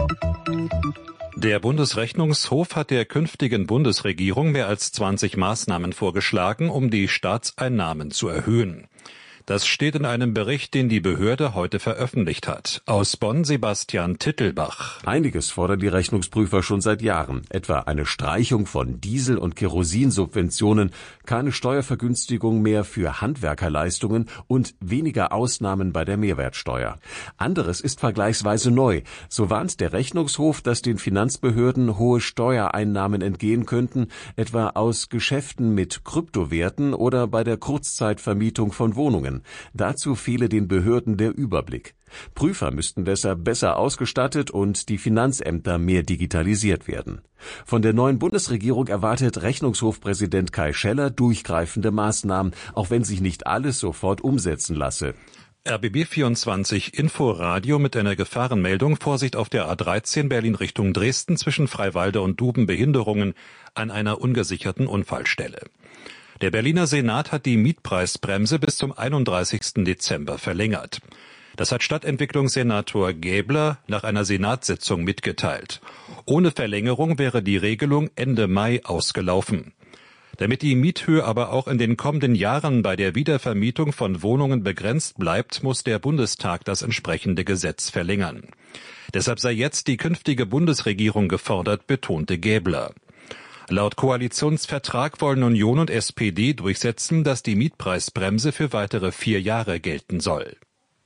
Der Bundesrechnungshof hat der künftigen Bundesregierung mehr als 20 Maßnahmen vorgeschlagen, um die Staatseinnahmen zu erhöhen. Das steht in einem Bericht, den die Behörde heute veröffentlicht hat. Aus Bonn Sebastian Tittelbach. Einiges fordern die Rechnungsprüfer schon seit Jahren. Etwa eine Streichung von Diesel- und Kerosinsubventionen, keine Steuervergünstigung mehr für Handwerkerleistungen und weniger Ausnahmen bei der Mehrwertsteuer. Anderes ist vergleichsweise neu. So warnt der Rechnungshof, dass den Finanzbehörden hohe Steuereinnahmen entgehen könnten, etwa aus Geschäften mit Kryptowerten oder bei der Kurzzeitvermietung von Wohnungen. Dazu fehle den Behörden der Überblick. Prüfer müssten deshalb besser ausgestattet und die Finanzämter mehr digitalisiert werden. Von der neuen Bundesregierung erwartet Rechnungshofpräsident Kai Scheller durchgreifende Maßnahmen, auch wenn sich nicht alles sofort umsetzen lasse. RBB 24 Inforadio mit einer Gefahrenmeldung. Vorsicht auf der A13 Berlin Richtung Dresden zwischen Freiwalde und Duben, Behinderungen an einer ungesicherten Unfallstelle. Der Berliner Senat hat die Mietpreisbremse bis zum 31. Dezember verlängert. Das hat Stadtentwicklungssenator Gäbler nach einer Senatssitzung mitgeteilt. Ohne Verlängerung wäre die Regelung Ende Mai ausgelaufen. Damit die Miethöhe aber auch in den kommenden Jahren bei der Wiedervermietung von Wohnungen begrenzt bleibt, muss der Bundestag das entsprechende Gesetz verlängern. Deshalb sei jetzt die künftige Bundesregierung gefordert, betonte Gäbler. Laut Koalitionsvertrag wollen Union und SPD durchsetzen, dass die Mietpreisbremse für weitere 4 Jahre gelten soll.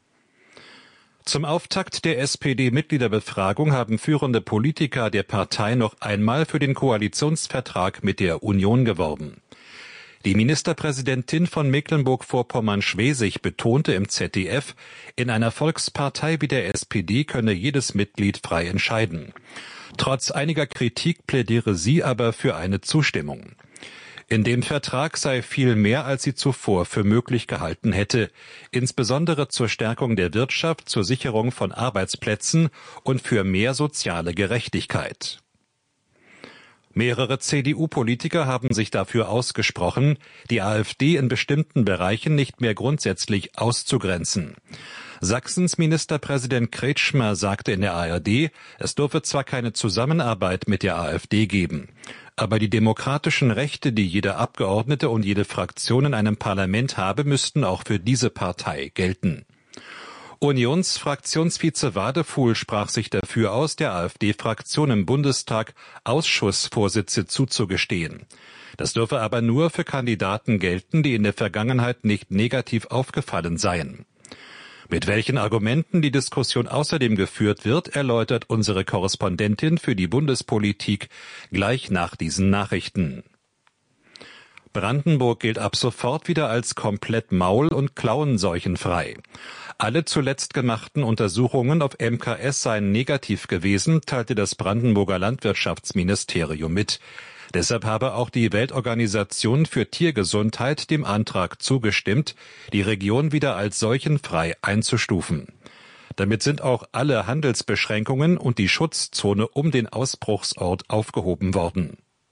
Zum Auftakt der SPD-Mitgliederbefragung haben führende Politiker der Partei noch einmal für den Koalitionsvertrag mit der Union geworben. Die Ministerpräsidentin von Mecklenburg-Vorpommern-Schwesig betonte im ZDF, in einer Volkspartei wie der SPD könne jedes Mitglied frei entscheiden. Trotz einiger Kritik plädiere sie aber für eine Zustimmung. In dem Vertrag sei viel mehr, als sie zuvor für möglich gehalten hätte, insbesondere zur Stärkung der Wirtschaft, zur Sicherung von Arbeitsplätzen und für mehr soziale Gerechtigkeit. Mehrere CDU-Politiker haben sich dafür ausgesprochen, die AfD in bestimmten Bereichen nicht mehr grundsätzlich auszugrenzen. Sachsens Ministerpräsident Kretschmer sagte in der ARD, es dürfe zwar keine Zusammenarbeit mit der AfD geben, aber die demokratischen Rechte, die jeder Abgeordnete und jede Fraktion in einem Parlament habe, müssten auch für diese Partei gelten. Unionsfraktionsvize Wadefuhl sprach sich dafür aus, der AfD-Fraktion im Bundestag Ausschussvorsitze zuzugestehen. Das dürfe aber nur für Kandidaten gelten, die in der Vergangenheit nicht negativ aufgefallen seien. Mit welchen Argumenten die Diskussion außerdem geführt wird, erläutert unsere Korrespondentin für die Bundespolitik gleich nach diesen Nachrichten. Brandenburg gilt ab sofort wieder als komplett maul- und klauenseuchenfrei. Alle zuletzt gemachten Untersuchungen auf MKS seien negativ gewesen, teilte das Brandenburger Landwirtschaftsministerium mit. Deshalb habe auch die Weltorganisation für Tiergesundheit dem Antrag zugestimmt, die Region wieder als seuchenfrei einzustufen. Damit sind auch alle Handelsbeschränkungen und die Schutzzone um den Ausbruchsort aufgehoben worden.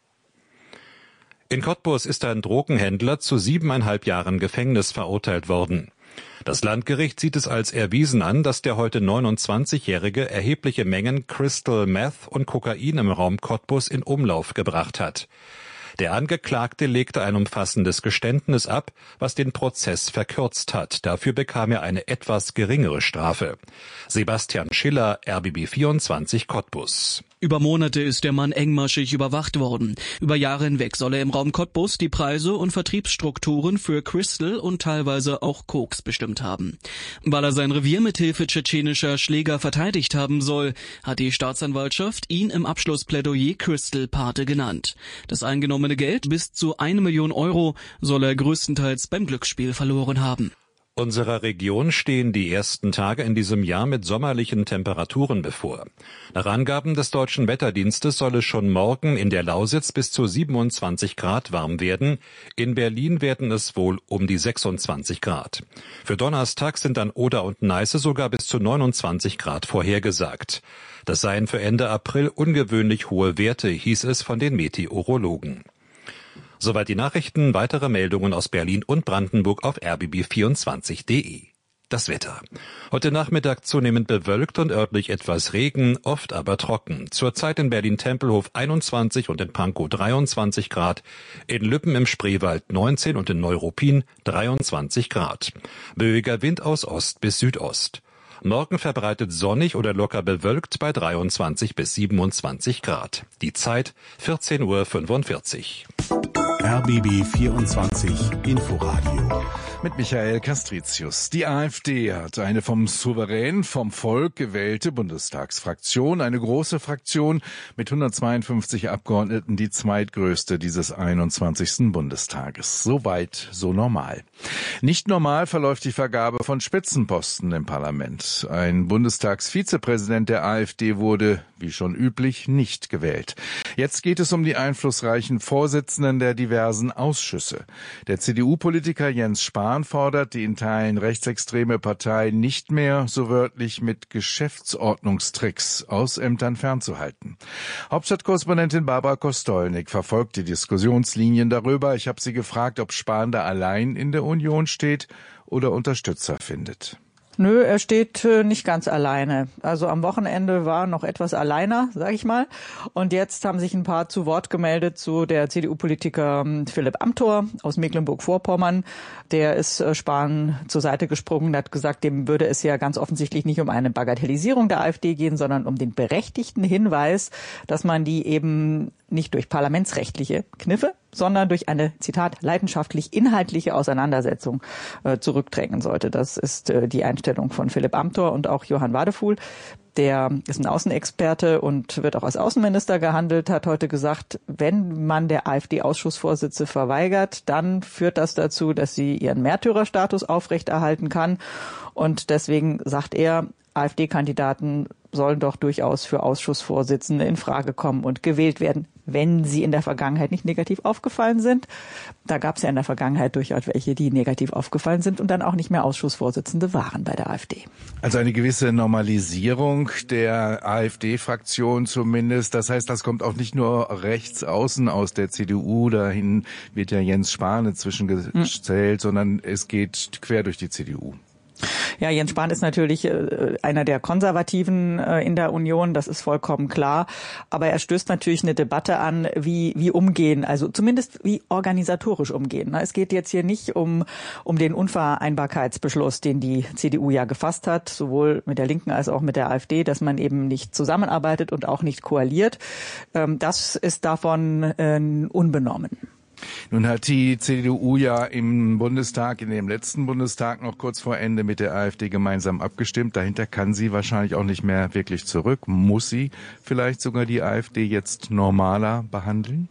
In Cottbus ist ein Drogenhändler zu 7,5 Jahren Gefängnis verurteilt worden. Das Landgericht sieht es als erwiesen an, dass der heute 29-Jährige erhebliche Mengen Crystal Meth und Kokain im Raum Cottbus in Umlauf gebracht hat. Der Angeklagte legte ein umfassendes Geständnis ab, was den Prozess verkürzt hat. Dafür bekam er eine etwas geringere Strafe. Sebastian Schiller, RBB 24 Cottbus. Über Monate ist der Mann engmaschig überwacht worden. Über Jahre hinweg soll er im Raum Cottbus die Preise und Vertriebsstrukturen für Crystal und teilweise auch Koks bestimmt haben. Weil er sein Revier mit Hilfe tschetschenischer Schläger verteidigt haben soll, hat die Staatsanwaltschaft ihn im Abschlussplädoyer Crystal-Pate genannt. Das eingenommene Geld, bis zu 1 Million Euro, soll er größtenteils beim Glücksspiel verloren haben. Unserer Region stehen die ersten Tage in diesem Jahr mit sommerlichen Temperaturen bevor. Nach Angaben des Deutschen Wetterdienstes soll es schon morgen in der Lausitz bis zu 27 Grad warm werden. In Berlin werden es wohl um die 26 Grad. Für Donnerstag sind an Oder und Neiße sogar bis zu 29 Grad vorhergesagt. Das seien für Ende April ungewöhnlich hohe Werte, hieß es von den Meteorologen. Soweit die Nachrichten, weitere Meldungen aus Berlin und Brandenburg auf rbb24.de. Das Wetter. Heute Nachmittag zunehmend bewölkt und örtlich etwas Regen, oft aber trocken. Zurzeit in Berlin-Tempelhof 21 und in Pankow 23 Grad, in Lübben im Spreewald 19 und in Neuruppin 23 Grad. Böiger Wind aus Ost bis Südost. Morgen verbreitet sonnig oder locker bewölkt bei 23 bis 27 Grad. Die Zeit 14:45 Uhr. RBB 24 Inforadio. Mit Michael Castricius. Die AfD hat eine vom Souverän, vom Volk gewählte Bundestagsfraktion, eine große Fraktion mit 152 Abgeordneten, die zweitgrößte dieses 21. Bundestages. So weit, so normal. Nicht normal verläuft die Vergabe von Spitzenposten im Parlament. Ein Bundestagsvizepräsident der AfD wurde, wie schon üblich, nicht gewählt. Jetzt geht es um die einflussreichen Vorsitzenden der diversen Ausschüsse. Der CDU-Politiker Jens Spahn fordert die in Teilen rechtsextreme Partei nicht mehr, so wörtlich, mit Geschäftsordnungstricks aus Ämtern fernzuhalten. Hauptstadtkorrespondentin Barbara Kostolnik verfolgt die Diskussionslinien darüber. Ich habe sie gefragt, ob Spahn da allein in der Union steht oder Unterstützer findet. Nö, er steht nicht ganz alleine. Also am Wochenende war noch etwas alleiner, sage ich mal. Und jetzt haben sich ein paar zu Wort gemeldet, so der CDU-Politiker Philipp Amthor aus Mecklenburg-Vorpommern. Der ist Spahn zur Seite gesprungen und hat gesagt, dem würde es ja ganz offensichtlich nicht um eine Bagatellisierung der AfD gehen, sondern um den berechtigten Hinweis, dass man die eben nicht durch parlamentsrechtliche Kniffe, sondern durch eine, Zitat, leidenschaftlich inhaltliche Auseinandersetzung zurückdrängen sollte. Das ist die Einstellung von Philipp Amthor und auch Johann Wadefuhl. Der ist ein Außenexperte und wird auch als Außenminister gehandelt, hat heute gesagt, wenn man der AfD-Ausschussvorsitze verweigert, dann führt das dazu, dass sie ihren Märtyrerstatus aufrechterhalten kann. Und deswegen sagt er, AfD-Kandidaten sollen doch durchaus für Ausschussvorsitzende in Frage kommen und gewählt werden, wenn sie in der Vergangenheit nicht negativ aufgefallen sind. Da gab es ja in der Vergangenheit durchaus welche, die negativ aufgefallen sind und dann auch nicht mehr Ausschussvorsitzende waren bei der AfD. Also eine gewisse Normalisierung der AfD-Fraktion zumindest. Das heißt, das kommt auch nicht nur rechts außen aus der CDU. Dahin wird ja Jens Spahn inzwischen gezählt, sondern es geht quer durch die CDU. Ja, Jens Spahn ist natürlich einer der Konservativen in der Union, das ist vollkommen klar. Aber er stößt natürlich eine Debatte an, wie umgehen, also zumindest wie organisatorisch umgehen. Es geht jetzt hier nicht um den Unvereinbarkeitsbeschluss, den die CDU ja gefasst hat, sowohl mit der Linken als auch mit der AfD, dass man eben nicht zusammenarbeitet und auch nicht koaliert. Das ist davon unbenommen. Nun hat die CDU ja im Bundestag, in dem letzten Bundestag noch kurz vor Ende mit der AfD gemeinsam abgestimmt. Dahinter kann sie wahrscheinlich auch nicht mehr wirklich zurück. Muss sie vielleicht sogar die AfD jetzt normaler behandeln?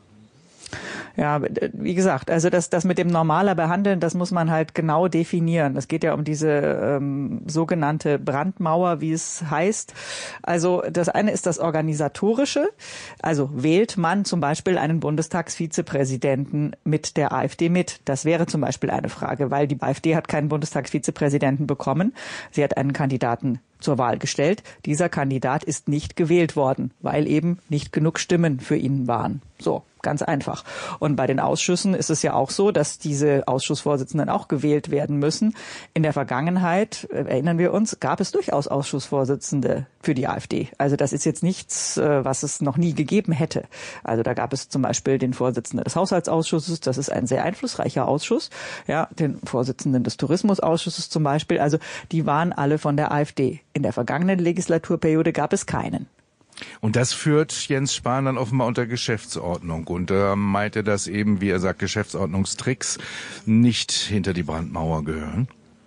Ja, wie gesagt, also das mit dem normaler Behandeln, das muss man halt genau definieren. Es geht ja um diese sogenannte Brandmauer, wie es heißt. Also das eine ist das Organisatorische. Also wählt man zum Beispiel einen Bundestagsvizepräsidenten mit der AfD mit? Das wäre zum Beispiel eine Frage, weil die AfD hat keinen Bundestagsvizepräsidenten bekommen. Sie hat einen Kandidaten zur Wahl gestellt. Dieser Kandidat ist nicht gewählt worden, weil eben nicht genug Stimmen für ihn waren. So, ganz einfach. Und bei den Ausschüssen ist es ja auch so, dass diese Ausschussvorsitzenden auch gewählt werden müssen. In der Vergangenheit, erinnern wir uns, gab es durchaus Ausschussvorsitzende für die AfD. Also das ist jetzt nichts, was es noch nie gegeben hätte. Also da gab es zum Beispiel den Vorsitzenden des Haushaltsausschusses, das ist ein sehr einflussreicher Ausschuss. Ja, den Vorsitzenden des Tourismusausschusses zum Beispiel. Also die waren alle von der AfD. In der vergangenen Legislaturperiode gab es keinen. Und das führt Jens Spahn dann offenbar unter Geschäftsordnung. Und meint er, dass eben, wie er sagt, Geschäftsordnungstricks nicht hinter die Brandmauer gehören?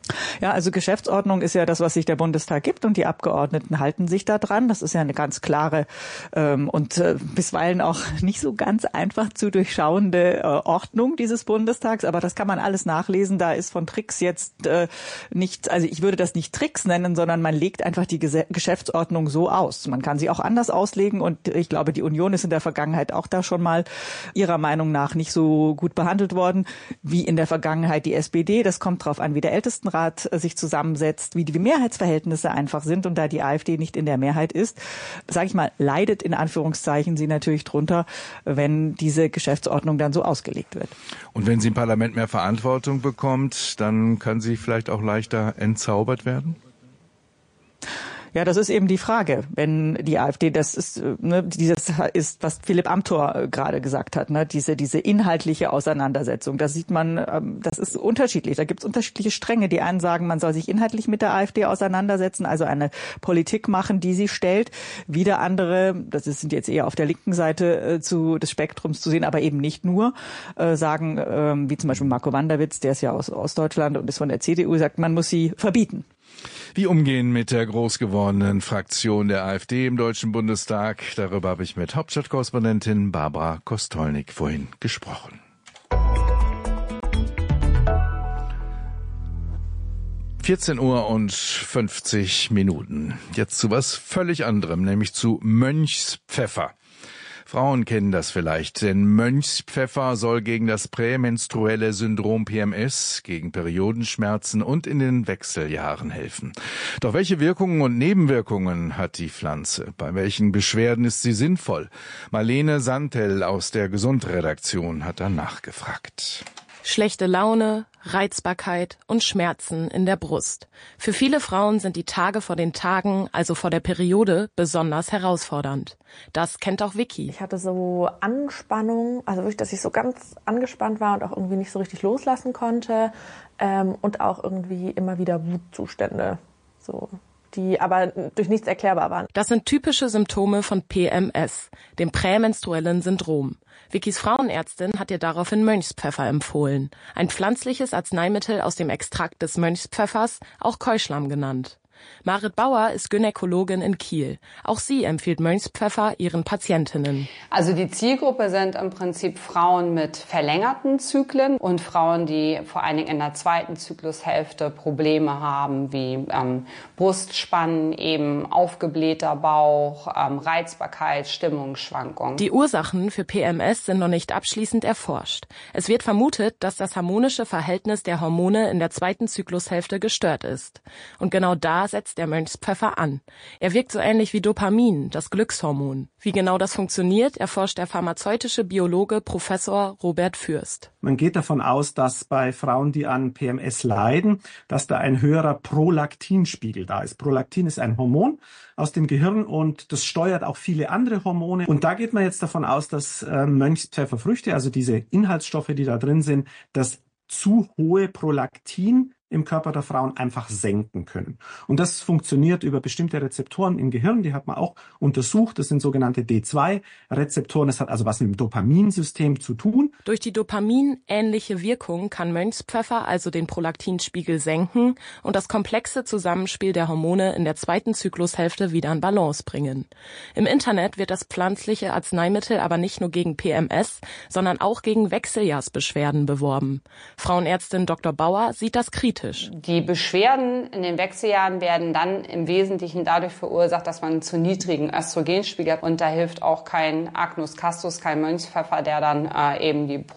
Ja, also Geschäftsordnung ist ja das, was sich der Bundestag gibt und die Abgeordneten halten sich da dran. Das ist ja eine ganz klare und bisweilen auch nicht so ganz einfach zu durchschauende Ordnung dieses Bundestags. Aber das kann man alles nachlesen. Da ist von Tricks jetzt nichts, also ich würde das nicht Tricks nennen, sondern man legt einfach die Geschäftsordnung so aus. Man kann sie auch anders auslegen und ich glaube, die Union ist in der Vergangenheit auch da schon mal ihrer Meinung nach nicht so gut behandelt worden wie in der Vergangenheit die SPD. Das kommt drauf an, wie der Ältestenrat sich zusammensetzt, wie die Mehrheitsverhältnisse einfach sind. Und da die AfD nicht in der Mehrheit ist, sage ich mal, leidet in Anführungszeichen sie natürlich drunter, wenn diese Geschäftsordnung dann so ausgelegt wird. Und wenn sie im Parlament mehr Verantwortung bekommt, dann kann sie vielleicht auch leichter entzaubert werden? Ja, das ist eben die Frage, wenn die AfD, das ist, dieses ist, was Philipp Amthor gerade gesagt hat, diese inhaltliche Auseinandersetzung. Da sieht man, das ist unterschiedlich. Da gibt es unterschiedliche Stränge. Die einen sagen, man soll sich inhaltlich mit der AfD auseinandersetzen, also eine Politik machen, die sie stellt. Wieder andere, sind jetzt eher auf der linken Seite des Spektrums zu sehen, aber eben nicht nur, sagen, wie zum Beispiel Marco Wanderwitz, der ist ja aus Ostdeutschland und ist von der CDU, sagt, man muss sie verbieten. Wie umgehen mit der groß gewordenen Fraktion der AfD im Deutschen Bundestag? Darüber habe ich mit Hauptstadtkorrespondentin Barbara Kostolnik vorhin gesprochen. 14:50 Uhr. Jetzt zu was völlig anderem, nämlich zu Mönchspfeffer. Frauen kennen das vielleicht, denn Mönchspfeffer soll gegen das prämenstruelle Syndrom PMS, gegen Periodenschmerzen und in den Wechseljahren helfen. Doch welche Wirkungen und Nebenwirkungen hat die Pflanze? Bei welchen Beschwerden ist sie sinnvoll? Marlene Santel aus der Gesundredaktion hat danach gefragt. Schlechte Laune, Reizbarkeit und Schmerzen in der Brust. Für viele Frauen sind die Tage vor den Tagen, also vor der Periode, besonders herausfordernd. Das kennt auch Vicky. Ich hatte so Anspannung, also wirklich, dass ich so ganz angespannt war und auch irgendwie nicht so richtig loslassen konnte und auch irgendwie immer wieder Wutzustände, so, die aber durch nichts erklärbar waren. Das sind typische Symptome von PMS, dem prämenstruellen Syndrom. Vickys Frauenärztin hat ihr daraufhin Mönchspfeffer empfohlen. Ein pflanzliches Arzneimittel aus dem Extrakt des Mönchspfeffers, auch Keuschlamm genannt. Marit Bauer ist Gynäkologin in Kiel. Auch sie empfiehlt Mönchspfeffer ihren Patientinnen. Also die Zielgruppe sind im Prinzip Frauen mit verlängerten Zyklen und Frauen, die vor allen Dingen in der zweiten Zyklushälfte Probleme haben, wie Brustspannen, eben aufgeblähter Bauch, Reizbarkeit, Stimmungsschwankungen. Die Ursachen für PMS sind noch nicht abschließend erforscht. Es wird vermutet, dass das harmonische Verhältnis der Hormone in der zweiten Zyklushälfte gestört ist. Und genau da setzt der Mönchspfeffer an. Er wirkt so ähnlich wie Dopamin, das Glückshormon. Wie genau das funktioniert, erforscht der pharmazeutische Biologe Professor Robert Fürst. Man geht davon aus, dass bei Frauen, die an PMS leiden, dass da ein höherer Prolaktinspiegel da ist. Prolaktin ist ein Hormon aus dem Gehirn und das steuert auch viele andere Hormone. Und da geht man jetzt davon aus, dass Mönchspfefferfrüchte, also diese Inhaltsstoffe, die da drin sind, das zu hohe Prolaktin im Körper der Frauen einfach senken können. Und das funktioniert über bestimmte Rezeptoren im Gehirn, die hat man auch untersucht. Das sind sogenannte D2-Rezeptoren. Das hat also was mit dem Dopaminsystem zu tun. Durch die Dopamin-ähnliche Wirkung kann Mönchspfeffer also den Prolaktinspiegel senken und das komplexe Zusammenspiel der Hormone in der zweiten Zyklushälfte wieder in Balance bringen. Im Internet wird das pflanzliche Arzneimittel aber nicht nur gegen PMS, sondern auch gegen Wechseljahrsbeschwerden beworben. Frauenärztin Dr. Bauer sieht das kritisch. Die Beschwerden in den Wechseljahren werden dann im Wesentlichen dadurch verursacht, dass man einen zu niedrigen Östrogenspiegel hat. Und da hilft auch kein Agnus Castus, kein Mönchspfeffer, der dann eben den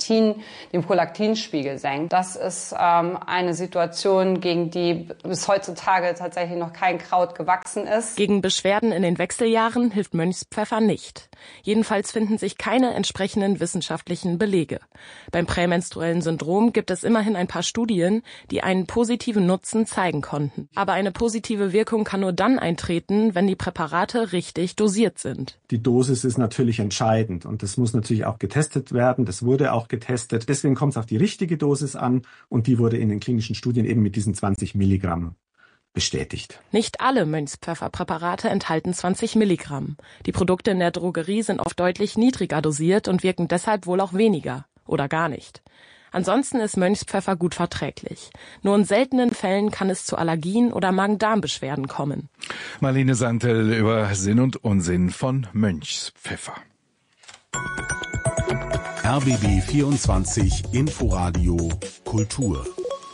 Prolaktinspiegel senkt. Das ist eine Situation, gegen die bis heutzutage tatsächlich noch kein Kraut gewachsen ist. Gegen Beschwerden in den Wechseljahren hilft Mönchspfeffer nicht. Jedenfalls finden sich keine entsprechenden wissenschaftlichen Belege. Beim prämenstruellen Syndrom gibt es immerhin ein paar Studien, die einen positiven Nutzen zeigen konnten. Aber eine positive Wirkung kann nur dann eintreten, wenn die Präparate richtig dosiert sind. Die Dosis ist natürlich entscheidend und das muss natürlich auch getestet werden. Das wurde auch getestet. Deswegen kommt es auf die richtige Dosis an und die wurde in den klinischen Studien eben mit diesen 20 Milligramm bestätigt. Nicht alle Mönchspfefferpräparate enthalten 20 Milligramm. Die Produkte in der Drogerie sind oft deutlich niedriger dosiert und wirken deshalb wohl auch weniger oder gar nicht. Ansonsten ist Mönchspfeffer gut verträglich. Nur in seltenen Fällen kann es zu Allergien oder Magen-Darm-Beschwerden kommen. Marlene Santel über Sinn und Unsinn von Mönchspfeffer. RBB 24 Inforadio Kultur.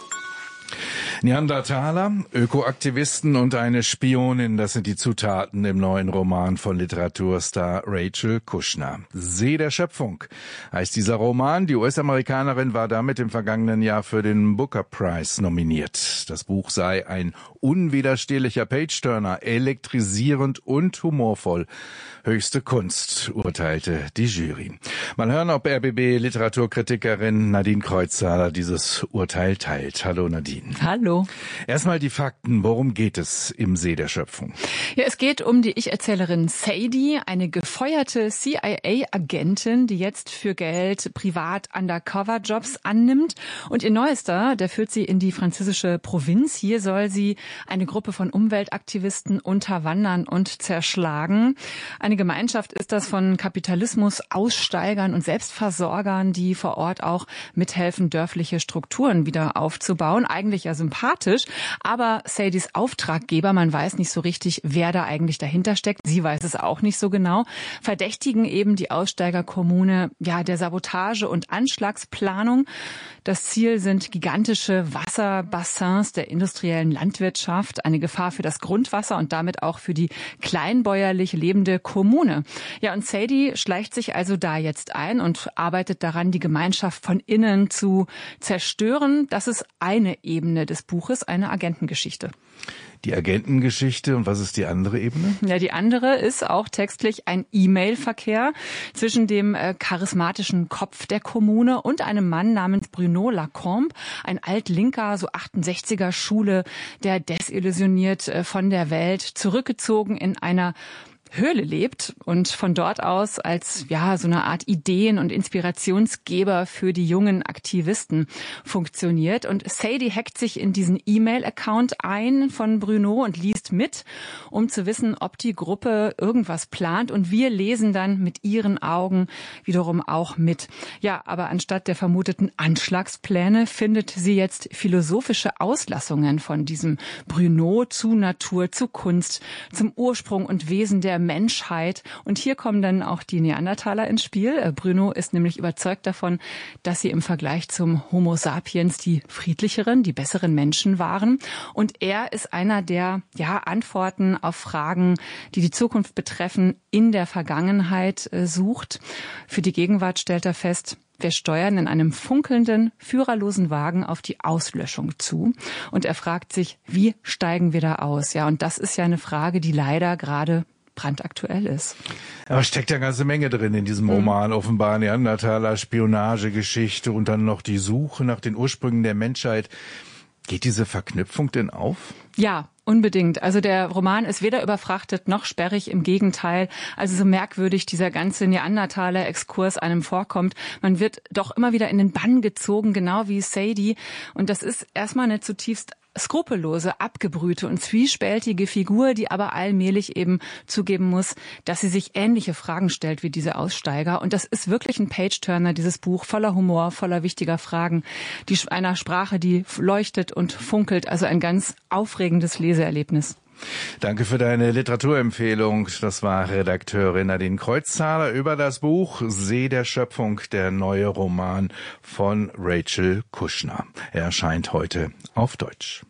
Neandertaler, Ökoaktivisten und eine Spionin, das sind die Zutaten im neuen Roman von Literaturstar Rachel Kushner. See der Schöpfung heißt dieser Roman. Die US-Amerikanerin war damit im vergangenen Jahr für den Booker Prize nominiert. Das Buch sei ein unwiderstehlicher Page-Turner, elektrisierend und humorvoll. Höchste Kunst, urteilte die Jury. Mal hören, ob RBB-Literaturkritikerin Nadine Kreuzzahler dieses Urteil teilt. Hallo Nadine. Hallo. Erstmal die Fakten. Worum geht es im See der Schöpfung? Ja, es geht um die Ich-Erzählerin Sadie, eine gefeuerte CIA-Agentin, die jetzt für Geld privat Undercover-Jobs annimmt. Und ihr Neuester, der führt sie in die französische Provinz. Hier soll sie eine Gruppe von Umweltaktivisten unterwandern und zerschlagen. Eine Gemeinschaft ist das von Kapitalismus, Aussteigern und Selbstversorgern, die vor Ort auch mithelfen, dörfliche Strukturen wieder aufzubauen. Eigentlich ja sympathisch, aber Sadies Auftraggeber, man weiß nicht so richtig, wer da eigentlich dahinter steckt. Sie weiß es auch nicht so genau. Verdächtigen eben die Aussteigerkommune der Sabotage und Anschlagsplanung. Das Ziel sind gigantische Wasserbassins der industriellen Landwirtschaft, eine Gefahr für das Grundwasser und damit auch für die kleinbäuerlich lebende Kommune. Ja, und Sadie schleicht sich also da jetzt ein und arbeitet daran, die Gemeinschaft von innen zu zerstören. Das ist eine Ebene des Buches, eine Agentengeschichte. Die Agentengeschichte, und was ist die andere Ebene? Ja, die andere ist auch textlich ein E-Mail-Verkehr zwischen dem charismatischen Kopf der Kommune und einem Mann namens Bruno Lacombe, ein altlinker, so 68er Schule, der desillusioniert von der Welt, zurückgezogen in einer Höhle lebt und von dort aus als so eine Art Ideen- und Inspirationsgeber für die jungen Aktivisten funktioniert. Und Sadie hackt sich in diesen E-Mail-Account ein von Bruno und liest mit, um zu wissen, ob die Gruppe irgendwas plant. Und wir lesen dann mit ihren Augen wiederum auch mit. Ja, aber anstatt der vermuteten Anschlagspläne findet sie jetzt philosophische Auslassungen von diesem Bruno zu Natur, zu Kunst, zum Ursprung und Wesen der Menschheit. Und hier kommen dann auch die Neandertaler ins Spiel. Bruno ist nämlich überzeugt davon, dass sie im Vergleich zum Homo sapiens die friedlicheren, die besseren Menschen waren. Und er ist einer, der Antworten auf Fragen, die die Zukunft betreffen, in der Vergangenheit sucht. Für die Gegenwart stellt er fest, wir steuern in einem funkelnden, führerlosen Wagen auf die Auslöschung zu. Und er fragt sich, wie steigen wir da aus? Ja, und das ist ja eine Frage, die leider gerade brandaktuell ist. Aber steckt ja eine ganze Menge drin in diesem Roman. Offenbar Neandertaler, Spionagegeschichte und dann noch die Suche nach den Ursprüngen der Menschheit. Geht diese Verknüpfung denn auf? Ja, unbedingt. Also der Roman ist weder überfrachtet noch sperrig, im Gegenteil. Also so merkwürdig dieser ganze Neandertaler-Exkurs einem vorkommt. Man wird doch immer wieder in den Bann gezogen, genau wie Sadie. Und das ist erstmal eine zutiefst skrupellose, abgebrühte und zwiespältige Figur, die aber allmählich eben zugeben muss, dass sie sich ähnliche Fragen stellt wie diese Aussteiger. Und das ist wirklich ein Page-Turner, dieses Buch, voller Humor, voller wichtiger Fragen, einer Sprache, die leuchtet und funkelt. Also ein ganz aufregendes Leseerlebnis. Danke für deine Literaturempfehlung. Das war Redakteurin Nadine Kreuzzahler über das Buch See der Schöpfung, der neue Roman von Rachel Kushner. Er erscheint heute auf Deutsch.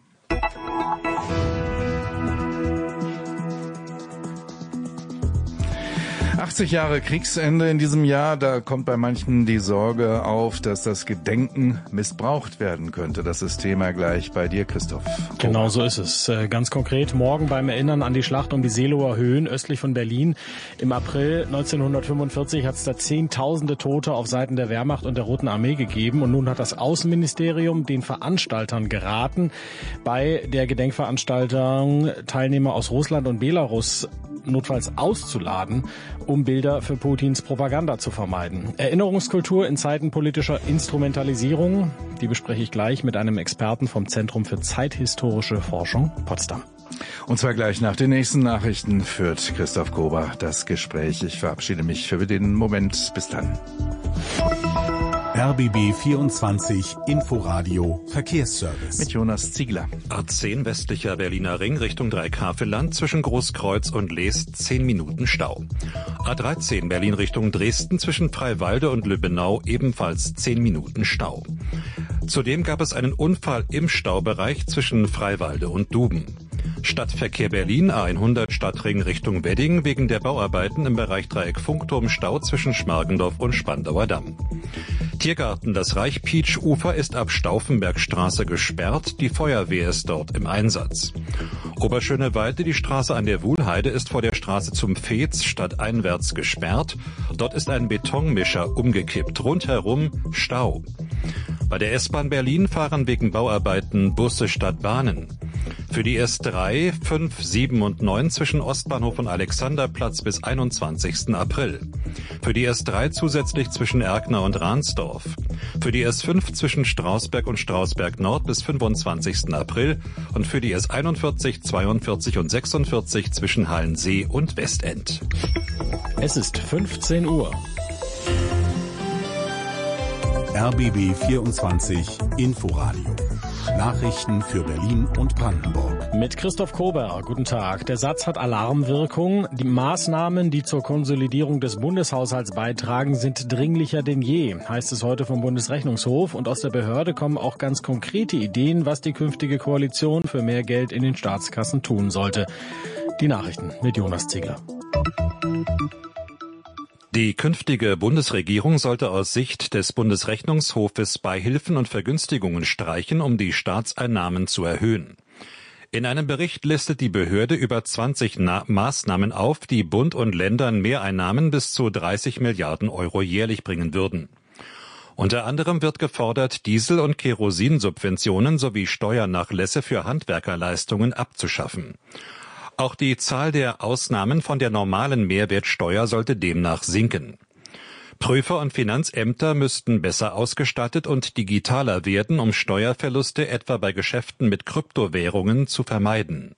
80 Jahre Kriegsende in diesem Jahr, da kommt bei manchen die Sorge auf, dass das Gedenken missbraucht werden könnte. Das ist Thema gleich bei dir, Christoph. Genau so ist es. Ganz konkret morgen beim Erinnern an die Schlacht um die Seelower Höhen östlich von Berlin. Im April 1945 hat es da Zehntausende Tote auf Seiten der Wehrmacht und der Roten Armee gegeben. Und nun hat das Außenministerium den Veranstaltern geraten, bei der Gedenkveranstaltung Teilnehmer aus Russland und Belarus notfalls auszuladen, um Bilder für Putins Propaganda zu vermeiden. Erinnerungskultur in Zeiten politischer Instrumentalisierung, die bespreche ich gleich mit einem Experten vom Zentrum für zeithistorische Forschung Potsdam. Und zwar gleich nach den nächsten Nachrichten führt Christoph Kober das Gespräch. Ich verabschiede mich für den Moment. Bis dann. RBB 24 Inforadio Verkehrsservice. Mit Jonas Ziegler. A10 westlicher Berliner Ring Richtung Dreikafel-Land zwischen Großkreuz und Leest 10 Minuten Stau. A13 Berlin Richtung Dresden zwischen Freiwalde und Lübbenau ebenfalls 10 Minuten Stau. Zudem gab es einen Unfall im Staubereich zwischen Freiwalde und Duben. Stadtverkehr Berlin A100 Stadtring Richtung Wedding wegen der Bauarbeiten im Bereich Dreieck Funkturm Stau zwischen Schmargendorf und Spandauer Damm. Tiergarten das Reich-Pietsch-Ufer ist ab Stauffenbergstraße gesperrt, die Feuerwehr ist dort im Einsatz. Oberschöneweide, die Straße an der Wuhlheide ist vor der Straße zum Veets stadteinwärts gesperrt. Dort ist ein Betonmischer umgekippt, rundherum Stau. Bei der S-Bahn Berlin fahren wegen Bauarbeiten Busse statt Bahnen. Für die S3, 5, 7 und 9 zwischen Ostbahnhof und Alexanderplatz bis 21. April. Für die S3 zusätzlich zwischen Erkner und Ransdorf. Für die S5 zwischen Strausberg und Strausberg Nord bis 25. April und für die S41, 42 und 46 zwischen Hallensee und Westend. Es ist 15 Uhr. RBB 24 Inforadio. Nachrichten für Berlin und Brandenburg. Mit Christoph Kober. Guten Tag. Der Satz hat Alarmwirkung. Die Maßnahmen, die zur Konsolidierung des Bundeshaushalts beitragen, sind dringlicher denn je, heißt es heute vom Bundesrechnungshof. Und aus der Behörde kommen auch ganz konkrete Ideen, was die künftige Koalition für mehr Geld in den Staatskassen tun sollte. Die Nachrichten mit Jonas Ziegler. Die künftige Bundesregierung sollte aus Sicht des Bundesrechnungshofes Beihilfen und Vergünstigungen streichen, um die Staatseinnahmen zu erhöhen. In einem Bericht listet die Behörde über 20 Maßnahmen auf, die Bund und Ländern Mehreinnahmen bis zu 30 Milliarden Euro jährlich bringen würden. Unter anderem wird gefordert, Diesel- und Kerosinsubventionen sowie Steuernachlässe für Handwerkerleistungen abzuschaffen. Auch die Zahl der Ausnahmen von der normalen Mehrwertsteuer sollte demnach sinken. Prüfer und Finanzämter müssten besser ausgestattet und digitaler werden, um Steuerverluste etwa bei Geschäften mit Kryptowährungen zu vermeiden.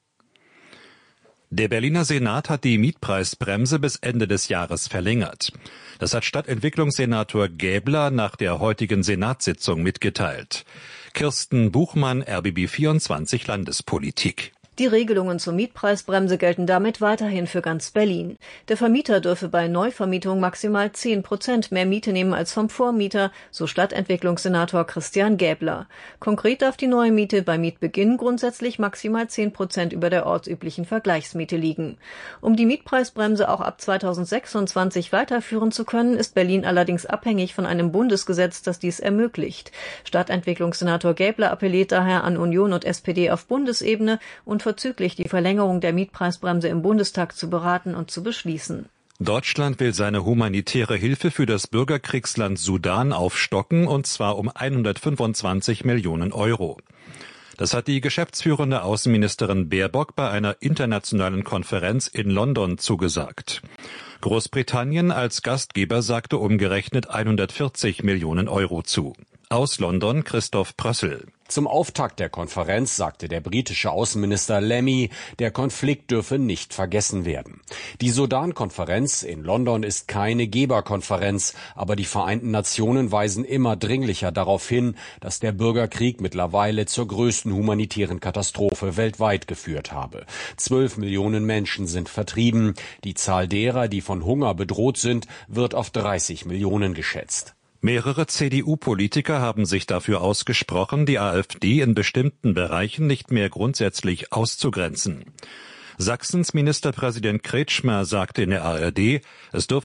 Der Berliner Senat hat die Mietpreisbremse bis Ende des Jahres verlängert. Das hat Stadtentwicklungssenator Gäbler nach der heutigen Senatssitzung mitgeteilt. Kirsten Buchmann, RBB 24 Landespolitik. Die Regelungen zur Mietpreisbremse gelten damit weiterhin für ganz Berlin. Der Vermieter dürfe bei Neuvermietung maximal 10% mehr Miete nehmen als vom Vormieter, so Stadtentwicklungssenator Christian Gäbler. Konkret darf die neue Miete bei Mietbeginn grundsätzlich maximal 10% über der ortsüblichen Vergleichsmiete liegen. Um die Mietpreisbremse auch ab 2026 weiterführen zu können, ist Berlin allerdings abhängig von einem Bundesgesetz, das dies ermöglicht. Stadtentwicklungssenator Gäbler appelliert daher an Union und SPD auf Bundesebene und verzüglich die Verlängerung der Mietpreisbremse im Bundestag zu beraten und zu beschließen. Deutschland will seine humanitäre Hilfe für das Bürgerkriegsland Sudan aufstocken, und zwar um 125 Millionen Euro. Das hat die geschäftsführende Außenministerin Baerbock bei einer internationalen Konferenz in London zugesagt. Großbritannien als Gastgeber sagte umgerechnet 140 Millionen Euro zu. Aus London Christoph Prössel. Zum Auftakt der Konferenz sagte der britische Außenminister Lemmy, der Konflikt dürfe nicht vergessen werden. Die Sudan-Konferenz in London ist keine Geberkonferenz, aber die Vereinten Nationen weisen immer dringlicher darauf hin, dass der Bürgerkrieg mittlerweile zur größten humanitären Katastrophe weltweit geführt habe. 12 Millionen Menschen sind vertrieben. Die Zahl derer, die von Hunger bedroht sind, wird auf 30 Millionen geschätzt. Mehrere CDU-Politiker haben sich dafür ausgesprochen, die AfD in bestimmten Bereichen nicht mehr grundsätzlich auszugrenzen. Sachsens Ministerpräsident Kretschmer sagte in der ARD, es dürfe